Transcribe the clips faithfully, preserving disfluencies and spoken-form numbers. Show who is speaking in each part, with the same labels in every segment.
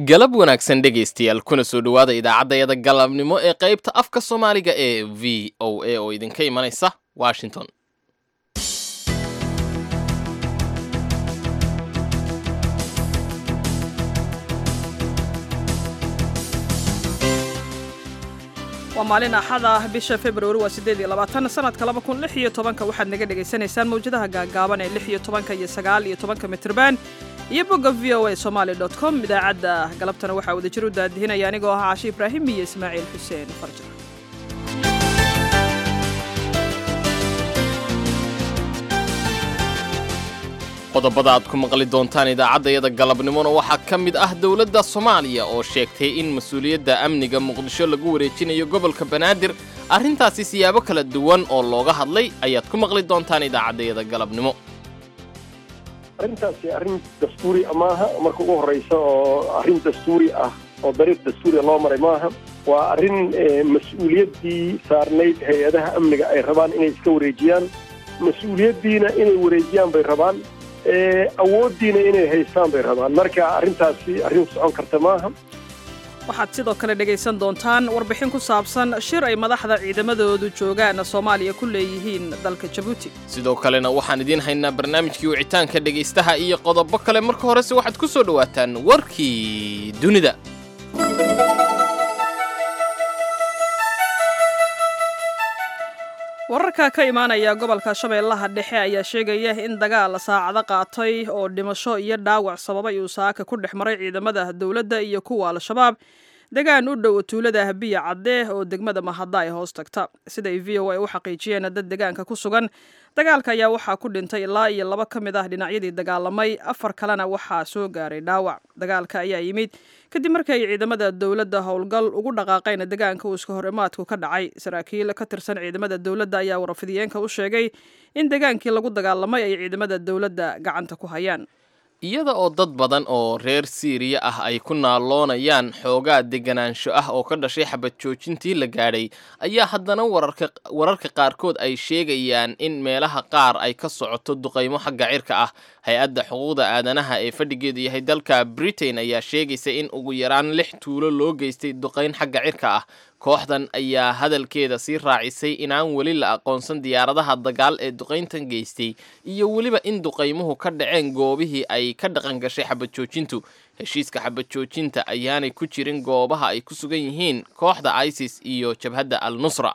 Speaker 1: galab wanaagsan dhegaystayaal kuna soo dhawaada idaacadayada galabnimo ee qaybta afka Soomaaliga ee V O A oo idinka imanaysa Washington.
Speaker 2: waa maalin axad ah bisha February waa sideed iyo labaatan sanadka laba kun lix iyo toban waxaad naga dhageysanaysaan mawjadaha gaagaaban ee lix iyo toban iyo sagaal iyo toban mitirban iyo bogga v o a somali dot com idaacadda galabtana waxaa wada jir u daadihinaya anigoo ah Caashi Ibraahim iyo Ismaaciil Xuseen Farjar.
Speaker 1: qodobada aad ku maqli doontaan idaacadayada galabnimona waxaa ka mid ah dawladda Soomaaliya oo sheegtay in mas'uuliyadda amniga Muqdisho lagu wareejinayo gobolka Banaadir arrintaasi siyaabo kala duwan oo looga hadlay ayaad ku maqli doontaan idaacadayada galabnimo.
Speaker 3: arrintaasi arrin dastuuri amaaha marka ugu horeysa oo arrin dastuuri ah oo dariiq dastuuri loo maray maaha waa arrin mas'uuliyaddii saarnayd hay'adaha amniga ay rabaan inay iska wareejiyaan mas'uuliyaddiina inay wareejiyaan bay rabaan awooddiina inay haystaan bay rabaan marka arrintaasi arrin socon karta maaha.
Speaker 2: waxaad sidoo kale dhegaysan doontaan warbixin ku saabsan shir ay madaxda ciidamadoodu joogaan Soomaaliya ku leeyihiin dalka Djibouti.
Speaker 1: sidoo kalena waxaan idin haynaa barnaamijkii wicitaanka dhagaystaha iyo qodobo kale marka horese waxaad ku soo dhawaataan warkii dunida.
Speaker 2: wararka ka imaanaya gobolka Shabeellaha Dhexe ayaa sheegaya in dagaal saacado qaatay oo dhimasho iyo dhaawac sababay uu saaka ku dhexmaray ciidamada dawladda iyo kuwa Al-Shabaab degaan u dhow tuulada Biya Cadde oo degmada Mahada ay hoos tagta sida ay V O A u xaqiijiyeen dad deegaanka ku sugan. dagaalka ayaa waxaa ku dhintay ilaa iyo laba ka mid ah dhinacyadii dagaalamay afar kalena waxaa soo gaaray dhaawac. dagaalka ayaa yimid kadib markii ay ciidamada dawladda howlgal ugu dhaqaaqeen deegaanka uu iska horimaadku ka dhacay. saraakiil ka tirsan ciidamada dawladda ayaa warfidiyeenka u sheegay in deegaankii lagu dagaalamay ay ciidamada dawladda gacanta ku hayaan.
Speaker 1: iyada oo dad badan oo reer Siiriya ah ay ku naaloonayaan xoogaa deganaansho ah oo ka dhashay xabad joojintii la gaadhay ayaa haddana wararka wararka qaarkood ay sheegayaan in meelaha qaar ay ka socoto duqeymo xagga cirka ah. hay-adda xuquuqda aadanaha ee fadhigeedu yahay dalka Britain ayaa sheegaysa in ugu yaraan lix tuulo loo geystay duqeyn xagga cirka ah. kooxdan ayaa hadalkeeda sii raacisay inaan weli la aqoonsan diyaaradaha dagaal ee duqeyntan geystay iyo weliba in duqeymuhu ka dhaceen goobihii ay ka dhaqan gashay xabad joojintu. heshiiska xabad joojinta ayaanay ku jirin goobaha ay ku sugan yihiin kooxda ISIS iyo jabhadda Al-Nusra.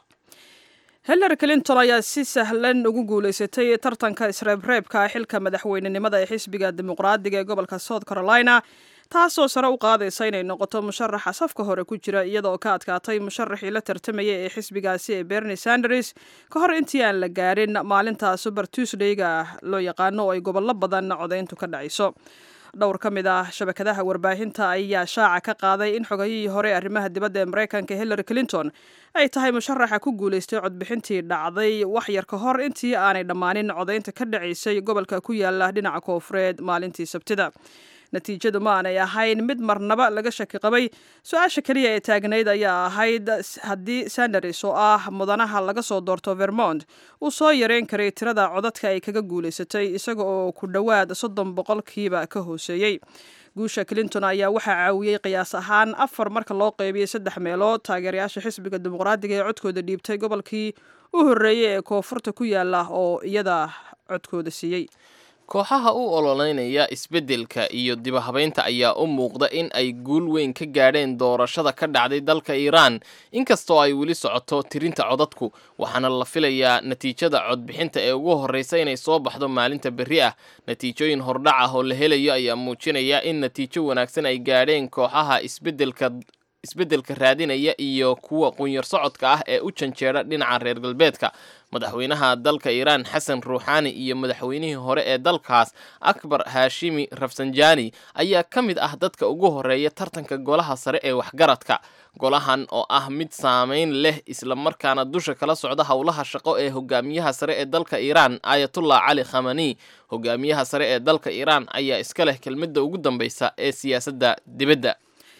Speaker 2: Hillary Clinton ayaa si sahlan ugu guuleysatay tartanka isreebreebka xilka madaxweynenimada ee xisbiga dimuqraadiga ee gobolka South Carolina taasoo sare u qaadaysa inay noqoto musharaxa safka hore ku jira iyadoo ka adkaatay musharaxii la tartamayay ee xisbigaasi ee Bernie Sanders ka hor intii aan la gaarin maalinta Super Tuesday-ga loo yaqaano oo ay gobollo badan codeyntu ka dhacayso. dhowr ka mid ah shabakadaha warbaahinta ayaa shaaca ka qaaday in xogayihii hore arrimaha dibadda ee Mareykanka Hillary Clinton ay tahay musharaxa ku guuleystay codbixintii dhacday wax yar ka hor intii aanay dhammaanin codeynta ka dhacaysay gobolka ku yaala dhinaca koonfureed maalintii Sabtida. natiijadu ma aanay ahayn mid marnaba laga shaki qabay. su-aasha kaliya ee taagnayd ayaa ahayd haddii Sanders oo ah mudanaha laga soo doorto Vermont uu soo yareyn karay tirada codadka ay kaga guuleysatay isaga oo ku dhowaad soddon boqolkiiba ka hooseeyey. guusha Clinton ayaa waxaa caawiyey qiyaas ahaan afar marka loo qaybiyey saddex meelood taageerayaasha xisbiga dimuqraadiga ee codkooda dhiibtay gobolkii u horreeyay ee koonfurta ku yaala oo iyada codkooda siiyey.
Speaker 1: kooxaha u ololeynaya isbeddelka iyo dibahabeynta ayaa u muuqda in ay guul weyn ka gaadheen doorashada ka dhacday dalka Iiraan inkastoo ay weli socoto tirinta codadku waxaana la filayaa natiijada codbixinta ee ugu horeysa inay soo baxdo maalinta berri ah. natiijooyin hordhac ah oo la helayo ayaa muujinaya in natiijo wanaagsan ay gaadheen kooxaha isbeddelka isbeddelka raadinaya iyo kuwa qunyar socodka ah ee u janjeera dhinaca reer galbeedka. madaxweynaha dalka Iiraan Xasan Ruuxaani iyo madaxweynihii hore ee dalkaas Akbar Hashimi Rafsanjani ayaa ka mid ah dadka ugu horeeya tartanka golaha sare ee waxgaradka. golahan oo ah mid saameyn leh isla markaana dusha kala socda howlaha shaqo ee hogaamiyaha sare ee dalka Iiraan Ayatollah Ali Khamenei. hogaamiyaha sare ee dalka Iiraan ayaa iska leh kelmadda ugu dambaysa ee siyaasadda dibadda.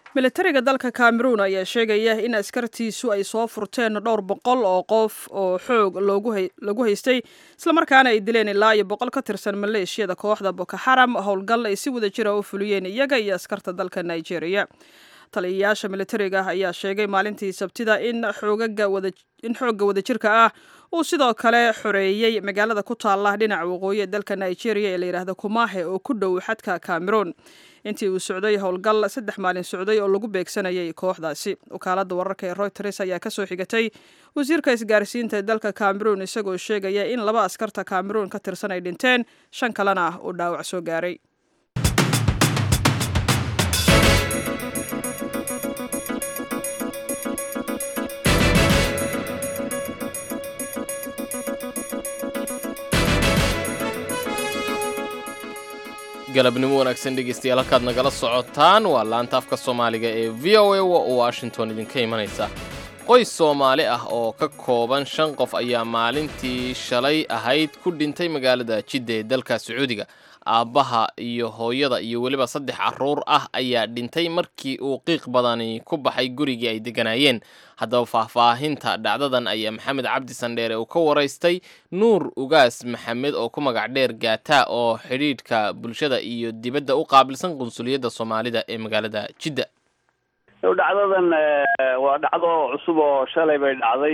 Speaker 2: militariga dalka Cameroon ayaa sheegaya in askartiisu ay soo furteen dhowr boqol oo qof oo xoog loogu lagu haystay isla markaana ay dileen ilaa iyo boqol ka tirsan maleeshiyada kooxda Boko Haram howlgal ay si wada jir ah u fuliyeen iyaga iyo askarta dalka Nigeria. Taliyayaasha militariga ayaa sheegay maalintii Sabtida in xoogaga wada in xoogga wadajirka ah uu sidoo kale xoreeyay magaalada ku taala dhinaca waqooyi ee dalka Nigeria ee la yiraahdo Kumahe oo ku dhow xadka Cameroon. Intii uu socday howlgal saddex maalin socday oo lagu beegsanayay kooxdaasi. Wakaaladda wararka ee Reuters ayaa ka soo xigatay wasiirka isgaarsiinta ee dalka Cameroon isagoo sheegaya in laba askarta Cameroon ka tirsan ay dhinteen, shan kalena uu dhaawac soo gaaray.
Speaker 1: galabnimo wanaagsan dhegeystayaal halkaad nagala socotaan waa laanta afka Soomaaliga ee V O A oo Washington idinka imanaysa. Qoys Soomaali ah oo ka kooban shan qof ayaa maalintii shalay ahayd ku dhintay magaalada Jidda ee dalka Sacuudiga. Aabaha iyo hooyada iyo waliba saddex carruur ah ayaa dhintay markii uu qiiq badani ku baxay gurigii ay deganayeen. Haddaba faahfaahinta dhacdadan ayaa Maxamed Cabdi Sandheere uu ka waraystay Nuur Ugaas Maxamed oo ku magac dheer Gaata oo xiriirka bulshada iyo dibadda u qaabilsan qunsuliyadda Soomaalida ee magaalada Jidda.
Speaker 4: dhacdadan waa dhacdo cusub oo shalay bay dhacday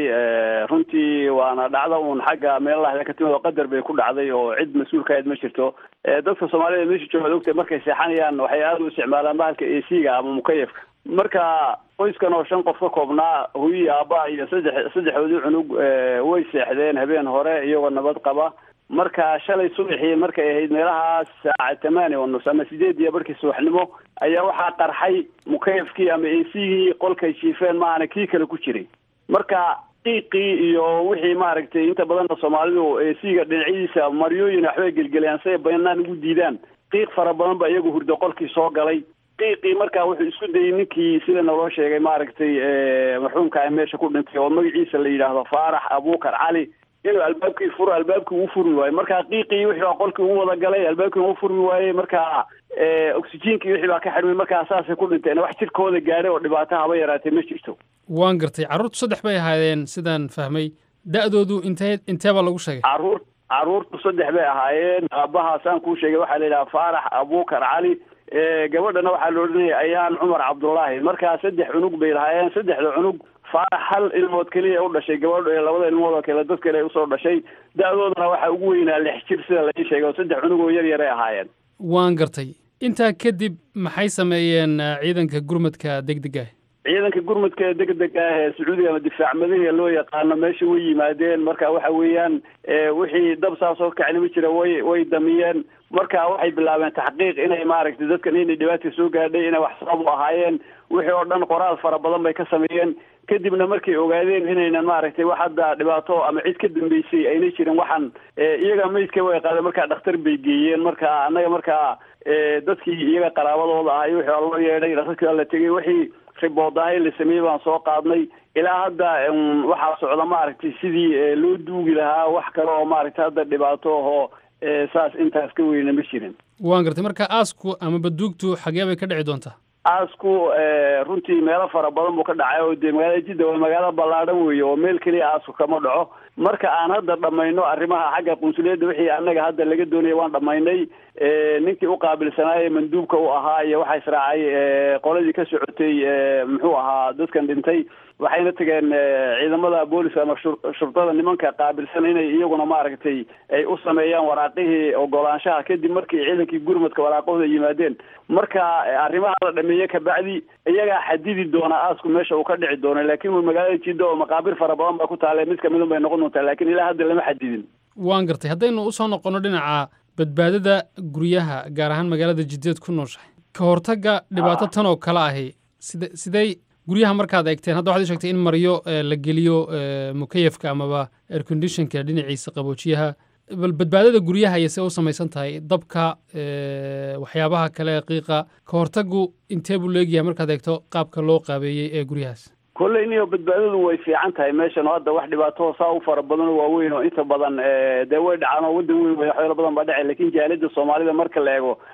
Speaker 4: runtii waana dhacdo uun xagga meelaha ka timid oo qadar bay ku dhacday oo cid mas'uul ka ah ma jirto. dadka Soomaalida meesha jooga ogtay markay seexanayaan waxay aad u isticmaalaan bahalka A C-ga ama mukayfka. marka qoyskan oo shan qof ka koobnaa hooyo aabba iyo saddex saddexdoodii cunug way seexdeen habeen hore iyagoo nabad qaba. marka shalay subaxii markay ahayd meelahaas saacad tamaaniya oo nus ama sideed iyo barkii subaxnimo ayaa waxaa qarxay mukayfkii ama A C-gii qolkay jiifeen maana kii kale ku jiray. marka qiiqii iyo wixii maaragtay inta badan Soomaalidu A C-ga dhinaciisa maryooyin waxbay gelgelayaan si ay bayanaan ugu diidaan. qiiq fara badan ba iyagu hurdo qolkii soo galay. qiiqii markaa wuxuu isku dayay ninkii sida naloo sheegay maaragtay marxuumka meesha ku dhintay oo magaciisa la yiraahdo Faarax Abuukar Cali inuu albaabkii furo albaabkii uu furmi waayay. marka qiiqii wixii oo qolkii uu wada galay albaabkii uu furmi waayay. marka oxygenkii wixii baa ka xirmay. marka asaasay ku dhinteen wax jirkooda gaaray oo dhibaato haba yaraatay ma jirto.
Speaker 5: waan gartay carruurtu saddex bay ahaayeen sidaan fahmay. da'doodu intee inteeba lagu sheegay?
Speaker 4: carruur carruurtu saddex bay ahaayeen. aabahaasaan kuu sheegay waxaa la yidhaha Faarax Abuukar Cali. gabadhana waxaa la odhanayay Ayaan Cumar Cabdullaahi. markaa saddex cunug bay lahaayeen. saddexda cunug Faarax hal ilmood kaliya u dhashay gabadh ee labada ilmood oo kale dad kale u soo dhashay. da'doodana waxa ugu weynaa lix jir sida la ii sheegay. saddex cunug oo yar yar ay ahaayeen.
Speaker 5: waan gartay. intaa kadib maxay sameeyeen ciidanka gurmadka degdega ah?
Speaker 4: ciidanka gurmadka degdega ah ee Sacuudiga ama difaac madaxda loo yaqaan meesha way yimaadeen. marka waxa weeyaan wixii dab saas oo kacnimo jira way way damiyeen. marka waxay bilaabeen taxqiiq inay maaragtay dadkan inay dhibaato soo gaadhay inay wax sabab u ahaayeen. wixii oo dhan qoraal fara badan bay ka sameeyeen. kadibna markay ogaadeen inaynan maaragtay wax hadda dhibaato ama cid ka dambeysay ayna jirin waxan iyaga meydka way qaadeen. marka dhakhtar bay geeyeen. marka annaga marka dadkii iyaga qaraabadooda ahay wixii loo yeedhay dhakhtarkii la tegay wixii riboodahay la sameeyay baan soo qaadnay. ilaa hadda waxaa socda maaragtay sidii loo duugi lahaa wax kale oo maaragtay hadda dhibaato oo saas intaas ka weyna ma jirin.
Speaker 5: waan gartay. marka aasku ama baduugtu xagee bay ka dhici doontaa?
Speaker 4: aasku runtii meelo fara badan buu ka dhacay oo dee magaalada Jidda waa magaalo ballaadhan weeye oo meel keliya aasku kama dhaco. marka aan hadda dhammayno arrimaha xagga qunsuliyadda wixii annaga hadda laga doonayay waan dhammaynay. ninkii u qaabilsanaayay manduubka u ahaa iyo waxaa israacay qoladii ka socotay muxuu ahaa dadkan dhintay. waxayna tageen ciidamada booliska ama shurtada nimanka qaabilsan inay iyaguna maaragtay ay u sameeyaan waraaqihii ogolaanshaha kadib markii ciidankii gurmadka waraaqahooda yimaadeen. marka arrimaha la dhameeyay ka bacdi iyagaa xadidi doona aasku meesha uu ka dhici doono. laakiin magaalada Jidda oo maqaabir fara badan baa ku taalay mid kamid ah bay noqon doontaa. laakiin ilaa hadda lama xadidin.
Speaker 5: waan gartay. haddaynu usoo noqono dhinaca badbaadada guryaha gaar ahaan magaalada Jiddeed ku nooshahay ka hortagga dhibaato tan oo kale ahi sida siday guryaha markaad eegteen hadda waxaad sheegtay in maryo la geliyo mukayfka amaba air conditionka dhinaciisa qaboojiyaha. bal badbaadada guryaha ayay u samaysan tahay dabka waxyaabaha kale qiiqa ka hortaggu intee buu leeyahay markaad eegto qaabka loo qaabeeyay ee guryahaas?
Speaker 4: kolley niyo badbaadadu way fiican tahay meeshan oo hadda wax dhibaato saa u fara badan oo waaweyn oo inta badan dee way dhacaan oo waddan weyn waxyaalo badan baa dhacay. laakiin jaalida Soomaalida marka la eego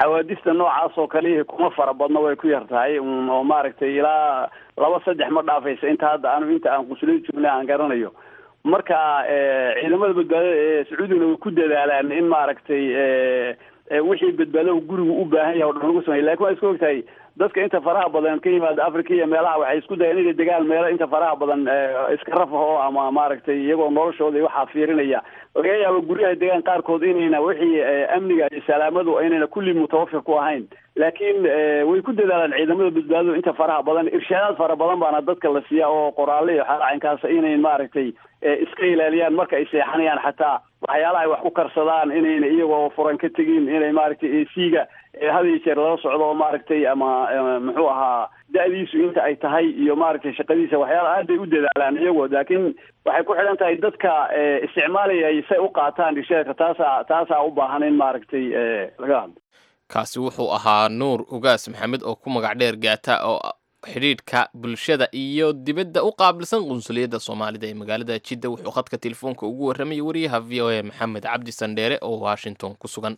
Speaker 4: xawaadista noocaas oo kale kuma fara badna way ku yartahay oo maaragtay ilaa laba saddex ma dhaafaysa inta hadda aanu inta aan qusulada joognay aan garanayo marka ciidamada badbaadada ee Sacuudiga way ku dadaalaan in maaragtay wixii badbaado guriga u baahan yahay oo dhan ugu sameeyay laakiin waa isku ogtahay dadka inta faraha badan ka yimaada Afrika iyo meelaha waxay isku dayeen inay degaan meelo inta faraha badan iska rafaho ama maaragtay iyagoo noloshooda waxa fiirinaya laga yaabo guryaha degaan qaarkood inayna wixii amniga iyo salaamadu aynayna kulli mutawaffir ku ahayn laakiin way ku dadaalaan ciidamada badbaadada inta faraha badan irshaadaad fara badan baana dadka la siiya oo qoraale iyo xaalacaynkaas inay maaragtay iska ilaaliyaan marka ay seexanayaan xataa waxyaalaha ay wax ku karsadaan inayna iyagoo furan ka tagin inay maaragtay eesiga hadii jeer la socdo maaragtay ama muxuu ahaa da'diisu inta ay tahay iyo maaragtay shaqadiisa waxyaalaha aad ay u dadaalaan iyagoo laakiin waxay ku xidhan tahay dadka isticmaalaya ay say u qaataan irshaadka taasa taasa u baahan in maaragtay laga hadlo
Speaker 1: kaasi wuxuu ahaa Nuur Ugaas Maxamed oo ku magac dheer gaata oo xiriirka bulshada iyo dibadda u qaabilsan qunsuliyadda Soomaalida ee magaalada Jidda wuxuu khadka telefoonka ugu warramay wariyaha V O A Maxamed Cabdi Sandheere oo Washington ku sugan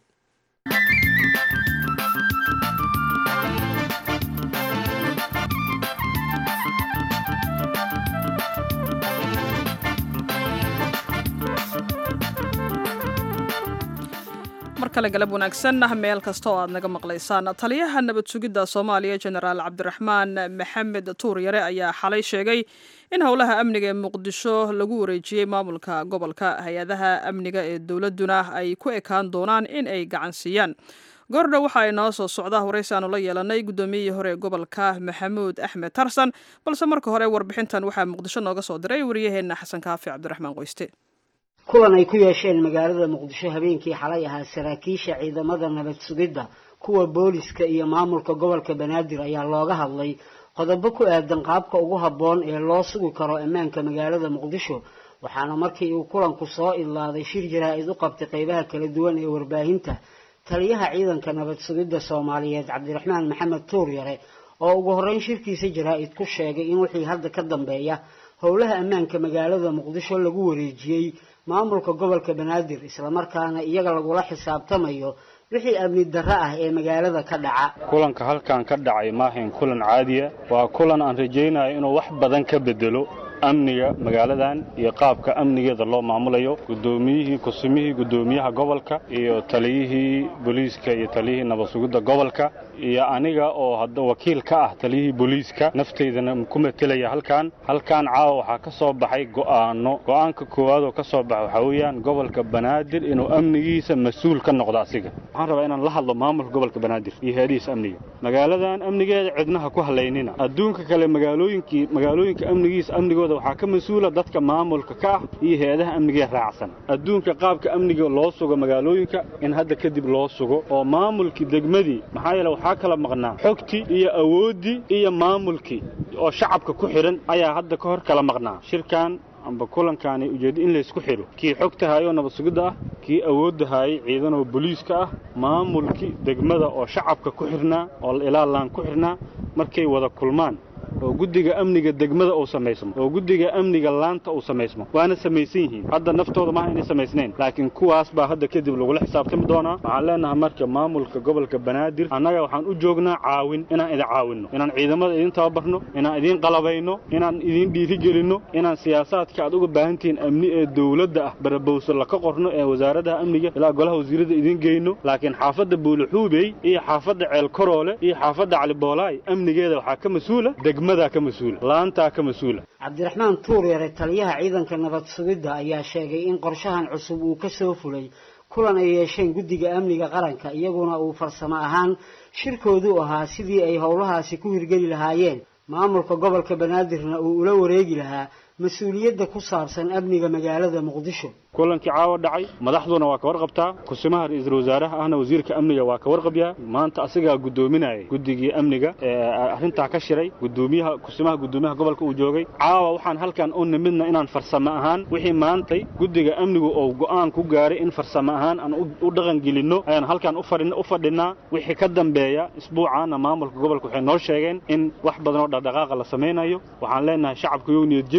Speaker 2: markale galab wanaagsan meel kasta oo aad naga maqlaysaan taliyaha nabad sugidda Soomaaliya General Cabdiraxmaan Maxamed Tuur Yare ayaa xalay sheegay in howlaha amniga ee Muqdisho lagu wareejiyay maamulka gobolka hay'adaha amniga ee dawladuna ay ku ekaan doonaan in ay gacan siiyaan gordha waxa ay noo soo socdaa waraysan la yeelanay gudoomiyihii hore gobolka Maxamuud Axmed Tarsan balse marka hore warbixintan waxa Muqdisho nooga soo diray wariyaheena Xasan Kaafi Cabdiraxmaan Qoyste
Speaker 6: kulan ay ku yeesheen magaalada Muqdisho habeenkii xalay ahaa saraakiisha ciidamada nabad sugidda kuwa booliska iyo maamulka gobolka Banaadir ayaa looga hadlay qodobo ku aadan qaabka ugu habboon ee loo sugi karo ammaanka magaalada Muqdisho waxaana markii uu kulanku soo ilaaday shir jaraa'id u qabtay qaybaha kala duwan ee warbaahinta taliyaha ciidanka nabad sugidda Soomaaliyeed Cabdiraxmaan Maxamed Tuur Yare oo ugu horreyn shirkiisa jaraa'id ku sheegay in wixii hadda ka dambeeya howlaha ammaanka magaalada Muqdisho lagu wareejiyay maamulka gobolka Banaadir isla markaana iyaga lagu la xisaabtamayo wixii amni darro ah ee magaalada ka dhaca
Speaker 7: kulanka halkan ka dhacay ma ahayn kulan caadi ah waa kulan aan rajaynayo inuu wax badan ka bedelo amniga magaaladan iyo qaabka amnigeeda loo maamulayo gudoomiyihii kusumihii gudoomiyaha gobolka iyo taliyihii booliiska iyo taliyihii nabad sugidda gobolka iyo aniga oo hadda wakiil ka ah taliyihii booliiska nafteedana ku metelaya halkan halkan caawa waxa ka soo baxay go'aano go'aanka koowaad oo ka soo baxay waxa weeyaan gobolka Banaadir inuu amnigiisa mas'uul ka noqdo asiga waxaan rabaa inaan la hadlo maamulka gobolka Banaadir iyo hay'adihiisa amniga magaaladan amnigeeda cidnaha ku haleynina adduunka kale magaalooyinkii magaalooyinka amnigiisa amnigooda waxaa ka mas'uula dadka maamulka ka ah iyo hay'adaha amniga raacsan adduunka qaabka amniga loo sugo magaalooyinka in hadda kadib loo sugo oo maamulkii degmadii maxaa yeelay waxaa kala maqnaa xogti iyo awoodi iyo maamulkii oo shacabka ku xiran ayaa hadda ka hor kala maqnaa shirkan amba kulankaani ujeed in la isku xiro kii xogta hayo nabad sugidda ah kii awoodda hayay ciidan oo booliiska ah maamulkii degmada oo shacabka ku xirnaa oo ilaalaan ku xirnaa markay wada kulmaan oo guddiga amniga degmada uu sameysmo oo guddiga amniga laanta uu sameysmo waana sameeysan yihiin hadda naftooda ma inay sameysneen laakiin kuwaas baa hadda kadib lagu la xisaabtami doonaa waxaan leenahay marka maamulka gobolka Banaadir annaga waxaan u joognaa caawin inaan idin caawinno inaan ciidamada idin tababarno inaan idin qalabayno inaan idin dhiirigelino inaan siyaasadka aad uga baahantiin amni ee dawladda ah barabowso la ka qorno ee wasaaradda amniga ilaa golaha wasiirada idin geeyno laakiin xaafadda Buuluxuubey iyo xaafadda Ceel Koroole iyo xaafadda Cali Boolaay amnigeeda waxaa ka mas'uula degmada ka mas'uul laanta ka mas'uul
Speaker 6: Cabdiraxmaan Tuur Yare taliyaha ciidanka nabad sugidda ayaa sheegay in qorshahan cusub uu ka soo fulay kulan ay yeesheen guddiga amniga qaranka iyaguna uu farsamo ahaan shirkoodu ahaa sidii ay howlahaasi ku hirgeli lahaayeen maamulka gobolka Banaadirna uu ula wareegi lahaa mas'uuliyadda ku saabsan amniga magaalada Muqdisho
Speaker 7: kulankii caawa dhacay madaxduna waa ka warqabtaa kusimaha ra'iisul wasaaraha ahna wasiirka amniga waa ka warqabyaa maanta asiga gudoominayay guddigii amniga ee arinta ka shiray gudoomiyaha kusimaha gudoomiyaha gobolka uu joogay caawa waxaan halkan u nimidna inaan farsamo ahaan wixii maantay guddiga amnigu oo go'aan ku gaaray in farsamo ahaan aan u dhaqan gelino ayaan halkan u fadhina u fadhinaa wixii ka dambeeya isbuucaana maamulka gobolka waxay noo sheegeen in wax badan oo dhaqdhaqaaq la sameeyo waxaan leenahay shacabku iyo niyad jabin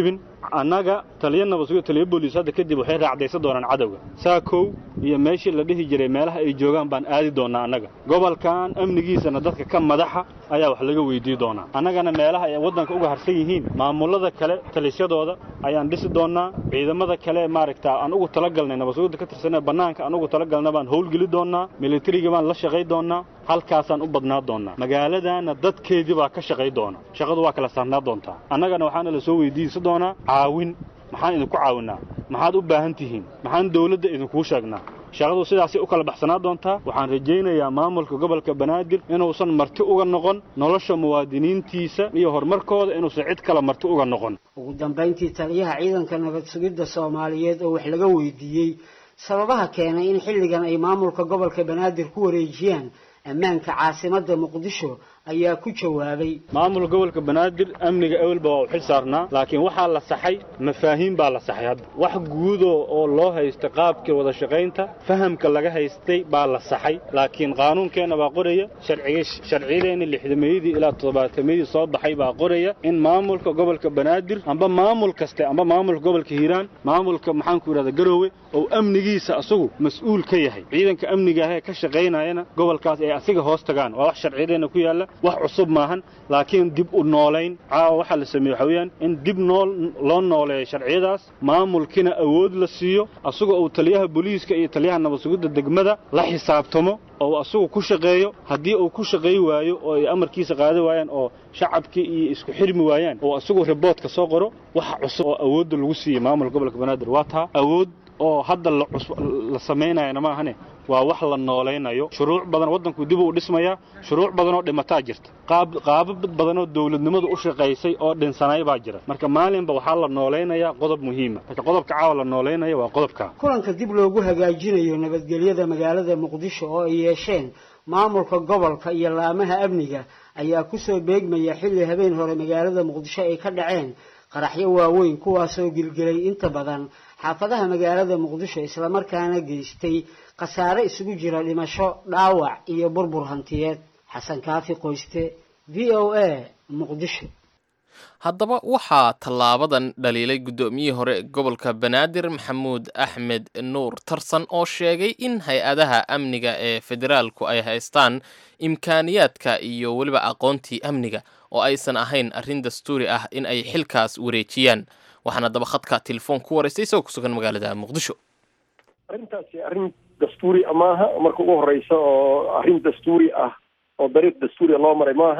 Speaker 7: annaga taliya nabad sugid taliya booliis hadda kadib waxay raacdaysan doonaan cadowga saakow iyo meeshii la dhihi jiray meelaha ay joogaan baan aadi doonaa annaga gobolkan amnigiisana dadka ka madaxa ayaa wax laga weydiin doonaa annagana meelaha ay waddanka uga harsan yihiin maamulada kale talisyadooda ayaan dhisi doonaa ciidamada kale maaragtaa aan ugu talagalnay nabad sugidda ka tirsanay bannaanka aan ugu talagalna baan howlgeli doonaa militariga baan la shaqay doonaa halkaasaan u badnaa doonaa magaaladana dadkeedii baa ka shaqay doona shaqadu waa kala saarnaa doontaa annagana waxaana la soo weydiinsan doonaa caawin maxaan idinku caawinaa maxaad u baahan tihiin maxaan dawladda idinkuu sheegnaa shaqadu sidaasay u kala baxsanaa doontaa waxaan rajaynayaa maamulka gobolka banaadir inuusan marti uga noqon nolosha muwaadiniintiisa iyo horumarkooda inuusan cid kale marti uga noqon
Speaker 6: ugu dambayntii taliyaha ciidanka nabad sugidda soomaaliyeed oo wax laga weydiiyey sababaha keenay in xilligan ay maamulka gobolka banaadir ku wareejiyaan ammaanka caasimadda muqdisho ayaa ku jawaabay
Speaker 7: maamulka gobolka banaadir amniga awalba waa u xil saarnaa laakiin waxaa la saxay mafaahiim baa la saxay hadda wax guudo oo loo haysta qaabkii wada shaqaynta fahamka laga haystay baa la saxay laakiin qaanuunkeenna baa qoraya sharciga sharciyadeena lixdameeyadii ilaa toddobaatameyadii soo baxay baa qoraya in maamulka gobolka banaadir amba maamul kaste amba maamulka gobolka hiiraan maamulka maxaan ku yidhahdaa garoowe oo amnigiisa asagu mas'uul ka yahay ciidanka amniga ah ee ka shaqaynayana gobolkaas ay asiga hoos tagaan waa wax sharciyadeena ku yaala wax cusub maahan laakiin dib u noolayn caawa waxaa la sameeyey waxaa weeyaan in dib nool loo nooleeyo sharciyadaas maamulkina awood la siiyo asagoo uu taliyaha booliiska iyo taliyaha nabad sugidda degmada la xisaabtamo oo asagu ku shaqeeyo haddii uu ku shaqeey waayo oo ay amarkiisa qaadi waayaan oo shacabkii iyo isku xirmi waayaan oo asagu riboodka soo qoro waxa cusub oo awoodda lagu siiyey maamulka gobolka banaadir waa taa awood oo hadda la la sameynayna ma ahane waa wax la noolaynayo shuruuc badan waddanku dib u dhismaya shuruuc badan oo dhimataa jirta qaab qaabab badan oo dawladnimadu u shaqeysay oo dhinsanay baa jira marka maalinba waxaa la noolaynayaa qodob muhiim ah marka qodobka caawa la noolaynayo waa qodobka
Speaker 6: kulanka dib loogu hagaajinayo nabadgelyada magaalada muqdisho oo ay yeesheen maamulka gobolka iyo laamaha amniga ayaa ku soo beegmaya xilli habeen hore magaalada muqdisho ay ka dhaceen qaraxyo waaweyn kuwaasoo gilgilay inta badan xaafadaha magaalada muqdisho isla markaana geystay khasaare isugu jira dhimasho dhaawac iyo burbur hantiyeed xasan kaafi qoyste v o a muqdisho
Speaker 1: haddaba waxaa tallaabadan dhaliilay guddoomiyihii hore gobolka banaadir maxamuud axmed nuur tarsan oo sheegay in hay-adaha amniga ee federaalku ay haystaan imkaaniyaadka iyo weliba aqoontii amniga oo aysan ahayn arrin dastuuri ah in ay xilkaas wareejiyaan waxaana daba khadka telefoon ku waraystay isagoo ku sugan magaalada muqdisho
Speaker 3: arrintaasi arrin dastuuri maaha marka ugu horeysa oo arrin dastuuri ah oo dariiq dastuuriya loo maray maaha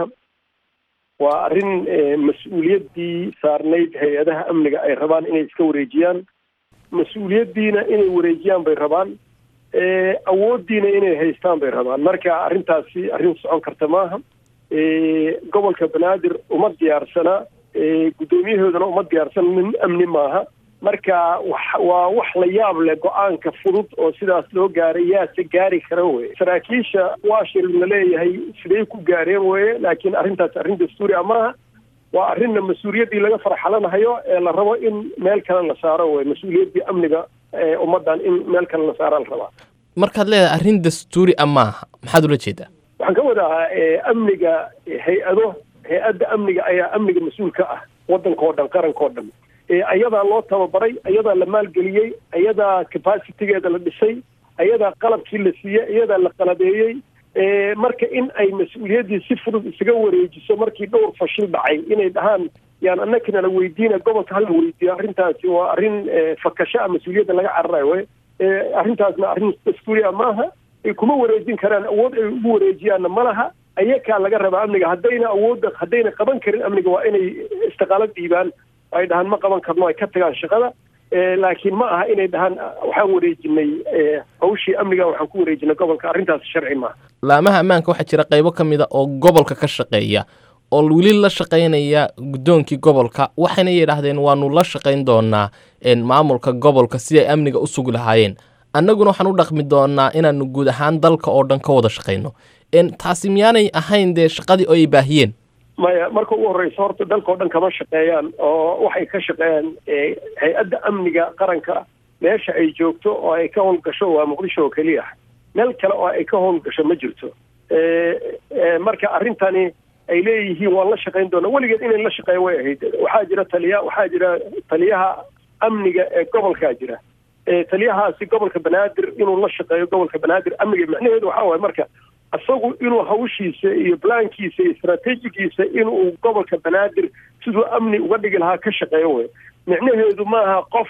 Speaker 3: waa arrin mas-uuliyaddii saarnayd hay-adaha amniga ay rabaan inay iska wareejiyaan mas-uuliyaddiina inay wareejiyaan bay rabaan awooddiina inay haystaan bay rabaan marka arrintaasi arrin socon karta maaha gobolka banaadir uma diyaarsana guddoomiyahoodana uma diyaarsan nin amni maaha marka waa wax la yaab leh go-aanka fudud oo sidaas loo gaaray yaase gaari kara weye saraakiisha washir la leeyahay siday ku gaareen weye laakiin arrintaas arrin dastuuri ah maaha waa arrinna mas-uuliyaddii laga farxalanahayo ee la rabo in meel kale la saaro weye mas-uuliyaddii amniga ummaddan in meel kale la saara la rabaa
Speaker 1: markaad leedahay arrin dastuuri ah maaha maxaad ula jeedaa
Speaker 3: waxaan ka wadaa amniga hay-ado hay-adda amniga ayaa amniga mas-uul ka ah waddankao dhan qarankao dhan ayadaa loo tababaray ayadaa la maalgeliyey ayadaa capacitigeeda la dhisay ayadaa qalabkii la siiyey ayadaa la qalabeeyey marka in ay mas-uuliyaddii si fudud isaga wareejiso markii dhowr fashil dhacay inay dhahaan yaan annakana la weydiina gobolka hala weydiiyo arrintaasi waa arrin fakasho ah mas-uuliyadda laga cararayo wey arrintaasna arrin dastuuriya maaha ay kuma wareejin karaan awood ay ugu wareejiyaanna ma laha ayakaa laga rabaa amniga haddayna awoodda haddayna qaban karin amniga waa inay istiqaalo dhiibaan ay dhahaan ma qaban karno ay ka tagaan shaqada laakiin ma aha inay dhahaan waxaan wareejinay hawshii amniga waxaan ku wareejinay gobolka arrintaas sharci maaha
Speaker 1: laamaha ammaanka waxaa jira qaybo ka mid a oo gobolka ka shaqeeya oo weli la shaqaynaya guddoonkii gobolka waxayna yidhaahdeen waanu la shaqayn doonaa maamulka gobolka si ay amniga u sugi lahaayeen annaguna waxaan u dhaqmi doonaa inaanu guud ahaan dalka oo dhan ka wada shaqayno taasi miyaanay ahayn dee shaqadii oo ay baahiyeen
Speaker 3: maya marka ugu horreysa horta dalka oo dhan kama shaqeeyaan oo waxay ka shaqeeyaan hay-adda amniga qaranka meesha ay joogto oo ay ka howlgasho waa muqdisho oo keliya meel kale oo ay ka howlgasho ma jirto marka arrintani ay leeyihiin waan la shaqayn doonaa weligeed inay la shaqeeya way ahayd waxaa jira taliya waxaa jira taliyaha amniga ee gobolkaa jira taliyahaasi gobolka banaadir inuu la shaqeeyo gobolka banaadir amniga macnaheedu waxaa waaye marka isagu inuu hawshiisa iyo balaankiisa iyo istaraatiijigiisa inuu gobolka banaadir siduu amni uga dhigi lahaa ka shaqeeyo wey micnaheedu maaha qof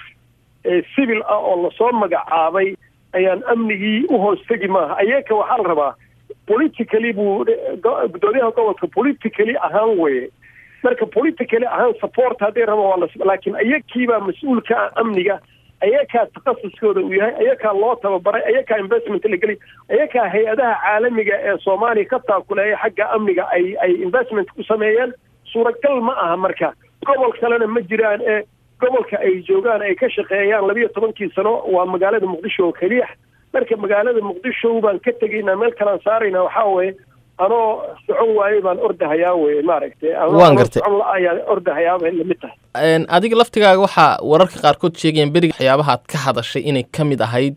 Speaker 3: civil ah oo lasoo magacaabay ayaan amnigii u hoostegi maaha ayaka waxaa la rabaa politically buu gudoomiyaha gobolka politically ahaan weye marka politically ahaan support hadday raba waa laakiin ayakiibaa mas-uulka ah amniga ayakaa takhasuskooda uu yahay ayakaa loo tababaray ayakaa investment la geli ayakaa hay-adaha caalamiga ee soomaaliya ka taakuleeya xagga amniga ay ay investment ku sameeyeen suuragal ma aha marka gobol kalena ma jiraan ee gobolka ay joogaan ay ka shaqeeyaan labiyo tobankii sano waa magaalada muqdisho oo keliya marka magaalada muqdisho baan ka tegaynaa meel kalaan saaraynaa waxaa weeye anoo socon waaye baan ordahayaa weye maaragtay
Speaker 1: waan gartay
Speaker 3: socon la-ayaa ordahayaabay lamid tahay
Speaker 1: adiga laftigaaga waxaa wararka qaarkood sheegayaan beriga waxyaabaha aad ka hadashay inay ka mid ahayd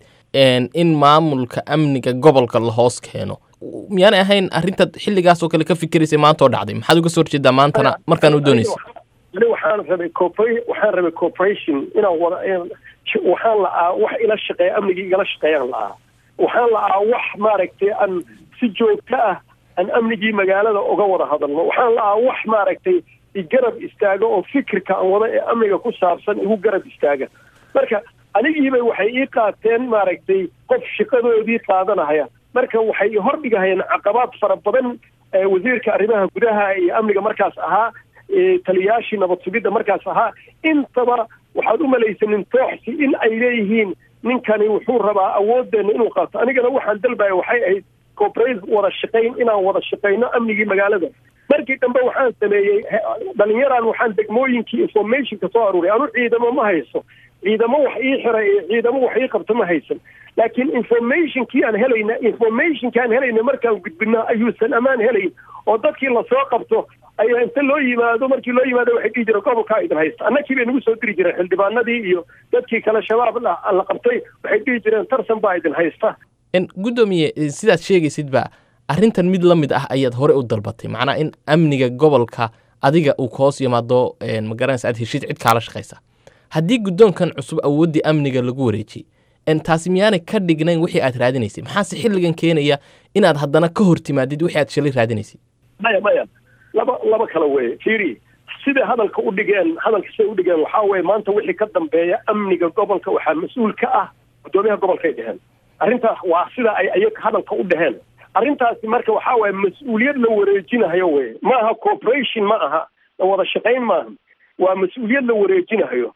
Speaker 1: in maamulka amniga gobolka la hoos keeno miyaanay ahayn arrintaad xilligaas oo kale ka fikiraysay maanta oo dhacday maxaad uga soo horjeedaa maantana markaan u doonaysa
Speaker 3: ani waxaan rabay corpora waxaan rabay corporation inaan wada waxaan la-aa wax ila shaqeeya amnigii igala shaqeeyaan la-aa waxaan la-aa wax maaragtay aan si joogto ah aan amnigii magaalada uga wada hadalno waxaan la-aa wax maaragtay igarab istaaga oo fikirka aan wada ee amniga ku saabsan igu garab istaaga marka anigiibay waxay ii qaateen maaragtay qof shaqadoodii qaadanahaya marka waxay hordhigahayeen caqabaad fara badan wasiirka arrimaha gudaha iyo amniga markaas ahaa taliyaashii nabad sugidda markaas ahaa intaba waxaad u malaysanin tooxsi in ay leeyihiin ninkani wuxuu rabaa awoodeenna inuu qaato anigana waxaan dalbaya waxay ahayd corporate wada shaqayn inaan wada shaqayno amnigii magaalada markii dambe waxaan sameeyey dhalinyaraan waxaan degmooyinkii informationka soo aruuray anu ciidamo ma hayso ciidamo wax ii xiray iyo ciidamo wax ii qabto ma haysan laakiin informationkii aan helayna informationkii aan helayna markaan gudbina ayuusan ammaan helayn oo dadkii lasoo qabto ayaa inta loo yimaado markii loo yimaado waxay dhihi jireen gobolkaa idin haysta annagii bay nagu soo diri jireen xildhibaanadii iyo dadkii kale shabaab la qabtay waxay dhihi jireen tarsan baa idin haysta
Speaker 1: gudoomiye sidaad sheegaysid ba arrintan mid la mid ah ayaad hore u dalbatay macnaa in amniga gobolka adiga uu kahoos yimaado magaranaysa aad heshid cid kaala shaqaysa haddii guddoonkan cusub awooddii amniga lagu wareejiyey taasi miyaanay ka dhignayn wixii aad raadinaysay maxaase xilligan keenaya inaad haddana ka hor timaadid wixii aad shalay raadinaysay
Speaker 3: maya maya laba laba kale weye fiiri sida hadalka u dhigeen hadalka siday u dhigeen waxaa weye maanta wixii ka dambeeya amniga gobolka waxaa mas-uul ka ah guddoomiyaha gobolkay dheheen arrintaas waa sida ay ayaga hadalka u dheheen arrintaasi marka waxaa waaye mas-uuliyad la wareejinahayo weye maaha corporation ma aha wada shaqayn maaha waa mas-uuliyad la wareejinahayo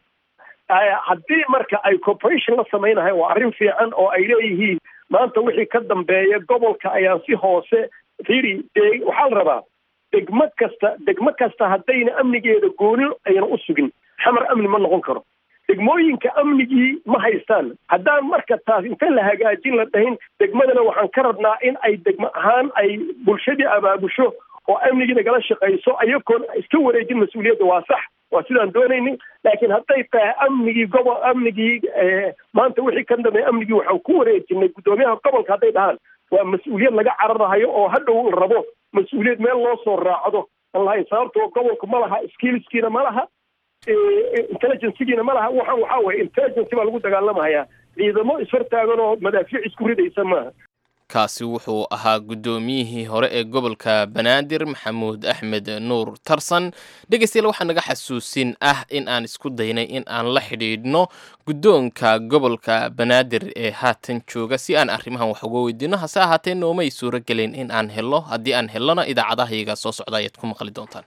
Speaker 3: haddii marka ay corporation la samaynahayo waa arrin fiican oo ay leeyihiin maanta wixii ka dambeeya gobolka ayaan si hoose fiiri dee waxaa la rabaa degmo kasta degmo kasta haddayna amnigeeda gooni ayna u sugin xamar amni ma noqon karo degmooyinka amnigii ma haystaan haddaan marka taas inta la hagaajin la dhahin degmadana waxaan ka rabnaa in ay degmo ahaan ay bulshadii abaabusho oo amnigii nagala shaqayso ayagoon iska wareejin mas-uuliyadda waa sax waa sidaan doonaynin laakiin hadday tahay amnigii gobol amnigii maanta wixii ka dambeeya amnigii waxaan ku wareejinay guddoomiyaha gobolka hadday dhahaan waa mas-uuliyad laga cararahayo oo hadhow la rabo mas-uuliyad meel loo soo raacdo aan lahayn sababtoo gobolku ma laha skillskiina ma laha intelligencegiina ma laha waxaan waxaa weye intelligence baa lagu dagaalamahayaa ciidamo ishortaagan oo madaafiic isku ridaysa maaha
Speaker 1: kaasi wuxuu ahaa guddoomiyihii hore ee gobolka banaadir maxamuud axmed nuur tarsan dhegeystayaal waxaa naga xasuusin ah in aan isku daynay in aan la xidhiidhno guddoonka gobolka banaadir ee haatan jooga si aan arrimahan wax uga weydiino hase ahaatee noomay suuro gelin in aan helo haddii aan helona idaacadahayaga soo socda ayaad ku maqli doontaan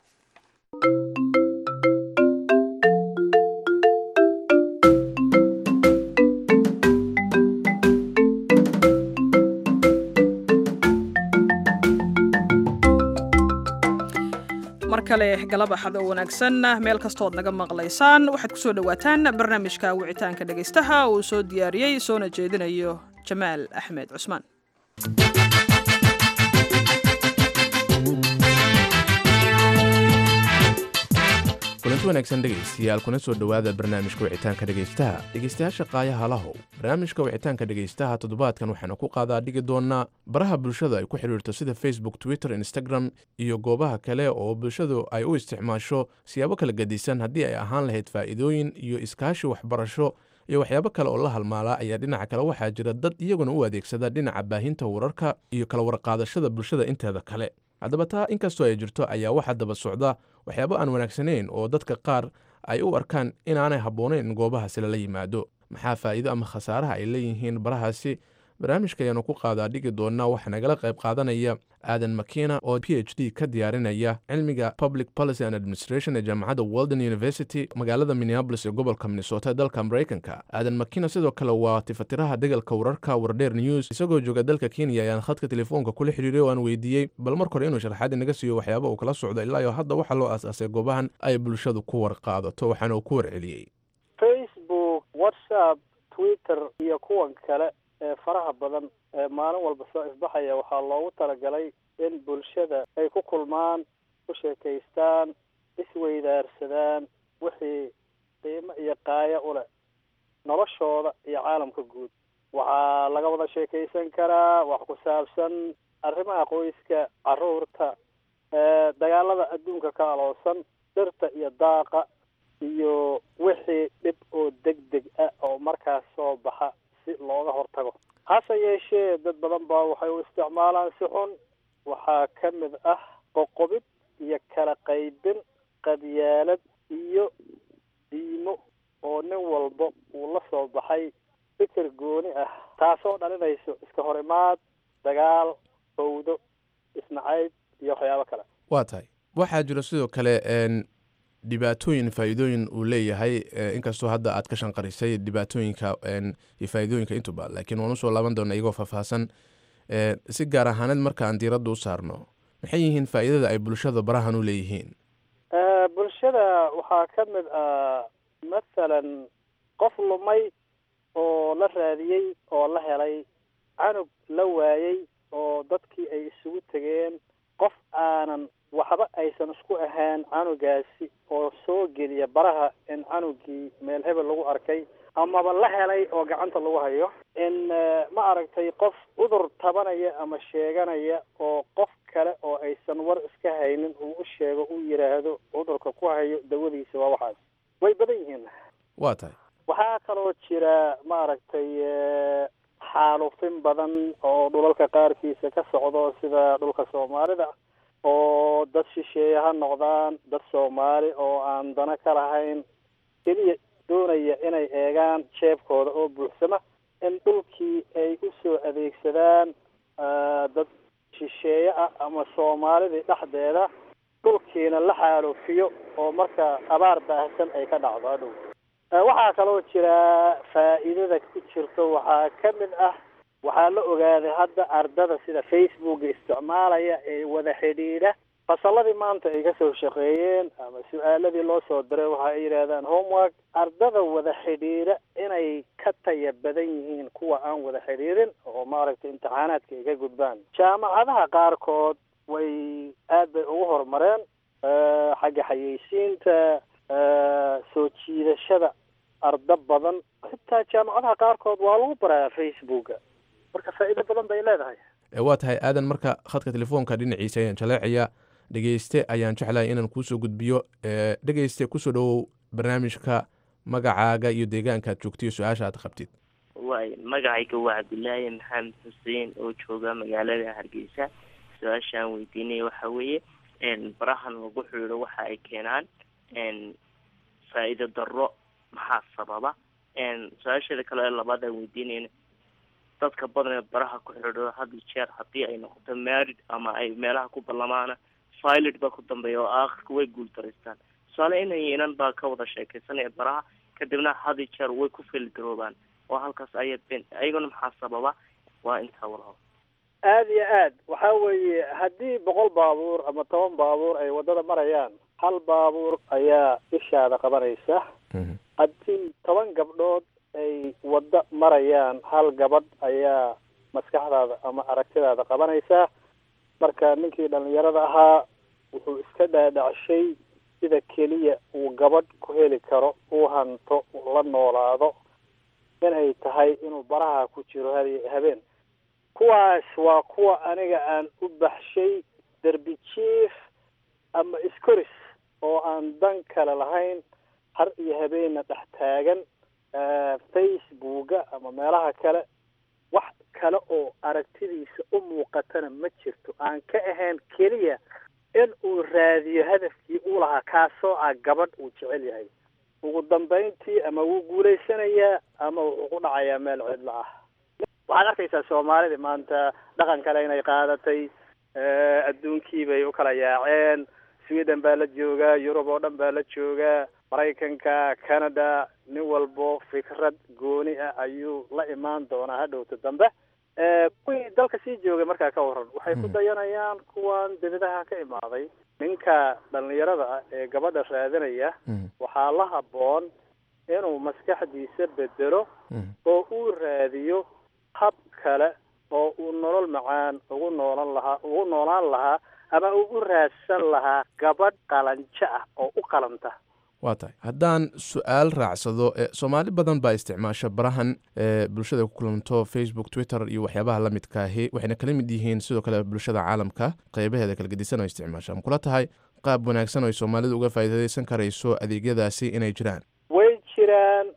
Speaker 2: kale galab axad oo wanaagsan meel kastood naga maqlaysaan waxaad ku soo dhawaataan barnaamijka wicitaanka dhegaystaha uu soo diyaariyey soona jeedinayo jamaal axmed cusmaan
Speaker 8: kulanti wanaagsan dhegaystayaal kuna soo dhowaada barnaamijka wicitaanka dhegaystaha dhegaystayaasha qaayaha lahow barnaamijka wicitaanka dhegaystaha toddobaadkan waxaanu ku qaadaa dhigi doonaa baraha bulshada ay ku xidhiirto sida facebook twitter instagram iyo goobaha kale oo bulshadu ay u isticmaasho siyaabo kala gedisan haddii ay ahaan lahayd faa'iidooyin iyo iskaashi waxbarasho iyo waxyaabo kale oo la halmaalaa ayaa dhinaca kale waxaa jira dad iyaguna u adeegsada dhinaca baahinta wararka iyo kala warqaadashada bulshada inteeda kale haddaba taa inkastoo ay jirto ayaa waxaa daba socda waxyaabo aan wanaagsanayn oo dadka qaar ay u arkaan inaanay habboonayn in goobahaasi lala yimaado maxaa faa'iido ama khasaaraha ay leeyihiin barahaasi barnaamijka ayaanu ku qaadaa dhigi doonaa waxaa nagala qayb qaadanaya aadan makina oo p h d ka diyaarinaya cilmiga public policy and administration ee jaamacadda walden university magaalada minneapolis ee gobolka minnesota dalka maraykanka aadan makina sidoo kale waa tifatiraha degalka wararka wardheer news isagoo jooga dalka kenya ayaan khadka telefoonka kula xidhiiray oo aan weydiiyey bal marka hore inuu sharaxaad inaga siiyo waxyaaba uu kala socdo ilaa iyo hadda waxaa loo aas-aasay goobahan ay bulshadu ku warqaadato waxaana uu ku warceliyey
Speaker 9: facebook whatsapp twitter iyo kuwan kale ee faraha badan ee maalin walba soo isbaxaya waxaa loogu talagalay in bulshada ay ku kulmaan ku sheekaystaan isweydaarsadaan wixii qiimo iyo qaaya u leh noloshooda iyo caalamka guud waxaa laga wada sheekaysan karaa wax ku saabsan arrimaha qoyska carruurta ee dagaalada adduunka ka aloosan dhirta iyo daaqa iyo wixii dhib oo deg deg ah oo markaas soo baxa si looga hortago hase yeeshee dad badan baa waxay u isticmaalaan si xun waxaa ka mid ah qoqobid iyo kala qaybin qadyaalad iyo diimo oo nin walba uu la soo baxay fikir gooni ah taasoo dhalinayso iska hor imaad dagaal fawdo isnacayb iyo waxyaabo kale
Speaker 8: waa tahay waxaa jira sidoo kale dhibaatooyin faa'iidooyin uu leeyahay inkastoo hadda aad ka shanqarisay dhibaatooyinka iyo faa'iidooyinka intuba laakiin waan usoo laaban doona iyagoo faahfaahsan si gaar ahaaneed marka aan diiradda u saarno maxay yihiin faa'iidada ay bulshada barahan u leeyihiin
Speaker 9: bulshada waxaa ka mid ah mathalan qof lumay oo la raadiyey oo la helay canug la waayey oo dadkii ay isugu tegeen qof aanan waxba aysan isku ahaan canugaasi oo soo geliya baraha in canugii meel hebel lagu arkay amaba la helay oo gacanta lagu hayo in ma aragtay qof cudur tabanaya ama sheeganaya oo qof kale oo aysan war iska haynin uu u sheego uu yidhaahdo cudurka ku hayo dawadiisa waa waxaas way badan yihiin
Speaker 8: waa tahay
Speaker 9: waxaa kaloo jira ma aragtay xaalufin badan oo dhulalka qaarkiisa ka socdo sida dhulka soomaalida oo dad shisheeye ha noqdaan dad soomaali oo aan dana ka lahayn keliya doonaya inay eegaan jeebkooda oo buuxsama in dhulkii ay u soo adeegsadaan dad shisheeye ah ama soomaalidii dhexdeeda dhulkiina la xaalufiyo oo marka abaar baahsan ay ka dhacdo hadhow waxaa kaloo jira faa'iidada ku jirto waxaa ka mid ah waxaa la ogaaday hadda ardada sida facebooka isticmaalaya ee wada xidhiidha fasalladii maanta ay kasoo shaqeeyeen ama su-aaladii loo soo diray waxa ay yidhaahdaan homework ardada wada xidhiidha inay ka taya badan yihiin kuwa aan wada xidhiidhin oo maaragtay imtixaanaadka ay ka gudbaan jaamacadaha qaarkood way aad bay ugu horumareen xagga xayeysiinta soo jiidashada arda badan xitaa jaamacadaha qaarkood waa lagu barayaa facebooka marka faa'iido badan bay leedahay
Speaker 8: waa tahay aadan marka khadka telefoonka dhinaciisa ayaan jaleecaya dhegeyste ayaan jeclahay inaan kuusoo gudbiyo dhegeyste kusoo dhowow barnaamijka magacaaga iyo deegaanka aad joogtiyo su-aasha aad qabtid
Speaker 10: waay magacayga waa cabdilaahi maxamed xuseen oo jooga magaalada hargeysa su-aashaan weydiinaya waxa weeye barahan lagu xidhiidho waxa ay keenaan faa'iido darro maxaa sababa su-aasheeda kale labaad aan weydiinayna dadka badan ee baraha ku xidhiidho had iyo jeer haddii ay noqoto married ama ay meelaha ku ballamaana silent baa ku dambeeya oo aakhirka way guultaraystaan tusaale inay inan baa ka wada sheekaysanaya baraha kadibna had iyo jeer way ku feelgaroobaan oo halkaas aya ben ayaguna maxaa sababa waa intaa walaal
Speaker 9: aada iyo aad waxaa weeye haddii boqol baabuur ama toban baabuur ay waddada marayaan hal baabuur ayaa ishaada qabanaysa haddii toban gabdhood ay waddo marayaan hal gabadh ayaa maskaxdaada ama aragtidaada qabanaysaa marka ninkii dhalinyarada ahaa wuxuu iska dhaadhacshay sida keliya uu gabadh ku heli karo uu hanto la noolaado inay tahay inuu baraha ku jiro habeen. kuwaas waa kuwa aniga aan u baxshay derbi jiif ama iskoris oo aan dan kale lahayn, har iyo habeenna dhex taagan facebooka ama meelaha kale. wax kale oo aragtidiisa u muuqatana ma jirto aan ka ahayn keliya in uu raadiyo hadafkii uu lahaa kaasoo ah gabadh uu jecel yahay. ugu dambayntii ama wuu guulaysanayaa ama wuxuu ku dhacayaa meel cidlo ah. waxaad arkaysaa soomaalida maanta dhaqan kale inay qaadatay, adduunkii bay u kala yaaceen. Sweden baa la joogaa, Yurub oo dhan baa la joogaa, Maraykanka, Canada, nin walbo fikrad gooni ah ayuu la imaan doonaa hadhowta dambe. kuwii dalka sii joogay markaa ka waran waxay ku dayanayaan kuwan dibadaha ka imaaday. ninka dhalinyarada ah ee gabadha raadinaya waxaa la habboon inuu maskaxdiisa bedelo oo uu raadiyo hab kale oo uu nolol macaan ugu noolan lahaa ugu noolaan lahaa ama uu u raadsan lahaa gabadh qalanjo ah oo u qalanta.
Speaker 8: waa tahay haddaan su-aal raacsado, soomaali badan baa isticmaasha barahan bulshada ku kulanto facebook, twitter iyo waxyaabaha la midkaahi, waxayna kala mid yihiin sidoo kale bulshada caalamka qaybaheeda kala gedisan oo isticmaasha. ma kula tahay qaab wanaagsan oo soomaalidu uga faa'iidaysan karayso adeegyadaasi inay jiraan?
Speaker 9: way jiraan.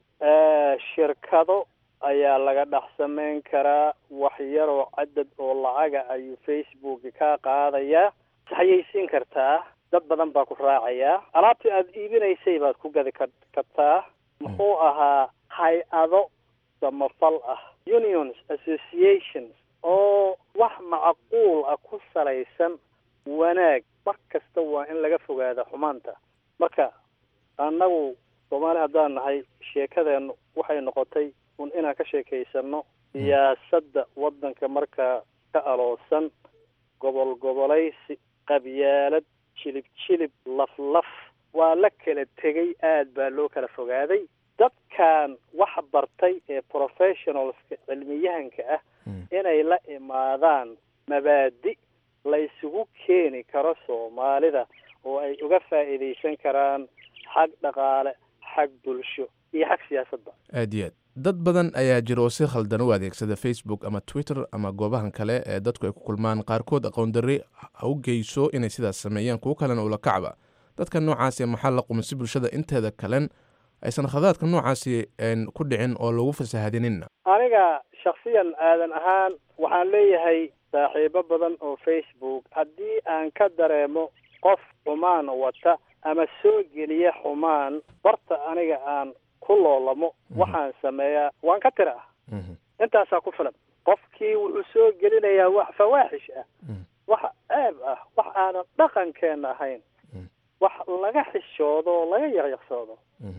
Speaker 9: shirkado ayaa laga dhex samayn karaa wax yaroo cadad oo lacaga ayuu facebook ka qaadayaa. waxayaysiin kartaa, dad badan baa ku raacayaa. alaabtii aada iibinaysay baad ku gadi kartaa. muxuu ahaa hay-ado samafal ah, unions, associations oo wax macquul ah ku salaysan wanaag. mar kasta waa in laga fogaada xumaanta. marka annagu soomaali haddaan nahay, sheekadeennu waxay noqotay un inaan ka sheekaysano siyaasadda waddanka markaa ka aloosan, gobol gobolaysi, qabyaalad, jilib jilib, laf laf. waa la kala tegay, aad baa loo kala fogaaday. dadkan wax bartay ee professionalska cilmiyahanka ah inay la imaadaan mabaadi la isugu keeni karo soomaalida oo ay uga faa'iidaysan karaan xag dhaqaale, xag bulsho iyo xag siyaasadda.
Speaker 8: aad iyo aad dad badan ayaa jira oo si khaldan u adeegsada facebook ama twitter ama goobahan kale ee dadku ay ku kulmaan. qaarkood aqoon darri ha u geyso inay sidaas sameeyaan, kuwo kalena ula kacba. dadka noocaasi maxaa la qumay si bulshada inteeda kalen aysan khadaadka noocaasi ku dhicin oo lagu fasahadinina?
Speaker 9: aniga shaksiyan aadan ahaan waxaan leeyahay saaxiibo badan oo facebook. haddii aan ka dareemo qof xumaan wata ama soo geliya xumaan barta aniga aan ku loolamo, waxaan sameeyaa waan ka tira ah. intaasaa ku filan. qofkii wuxuu soo gelinayaa wax fawaaxish ah, wax ceeb ah, wax aanan dhaqankeena ahayn, wax laga xishoodo oo laga yaqyaqsoodo.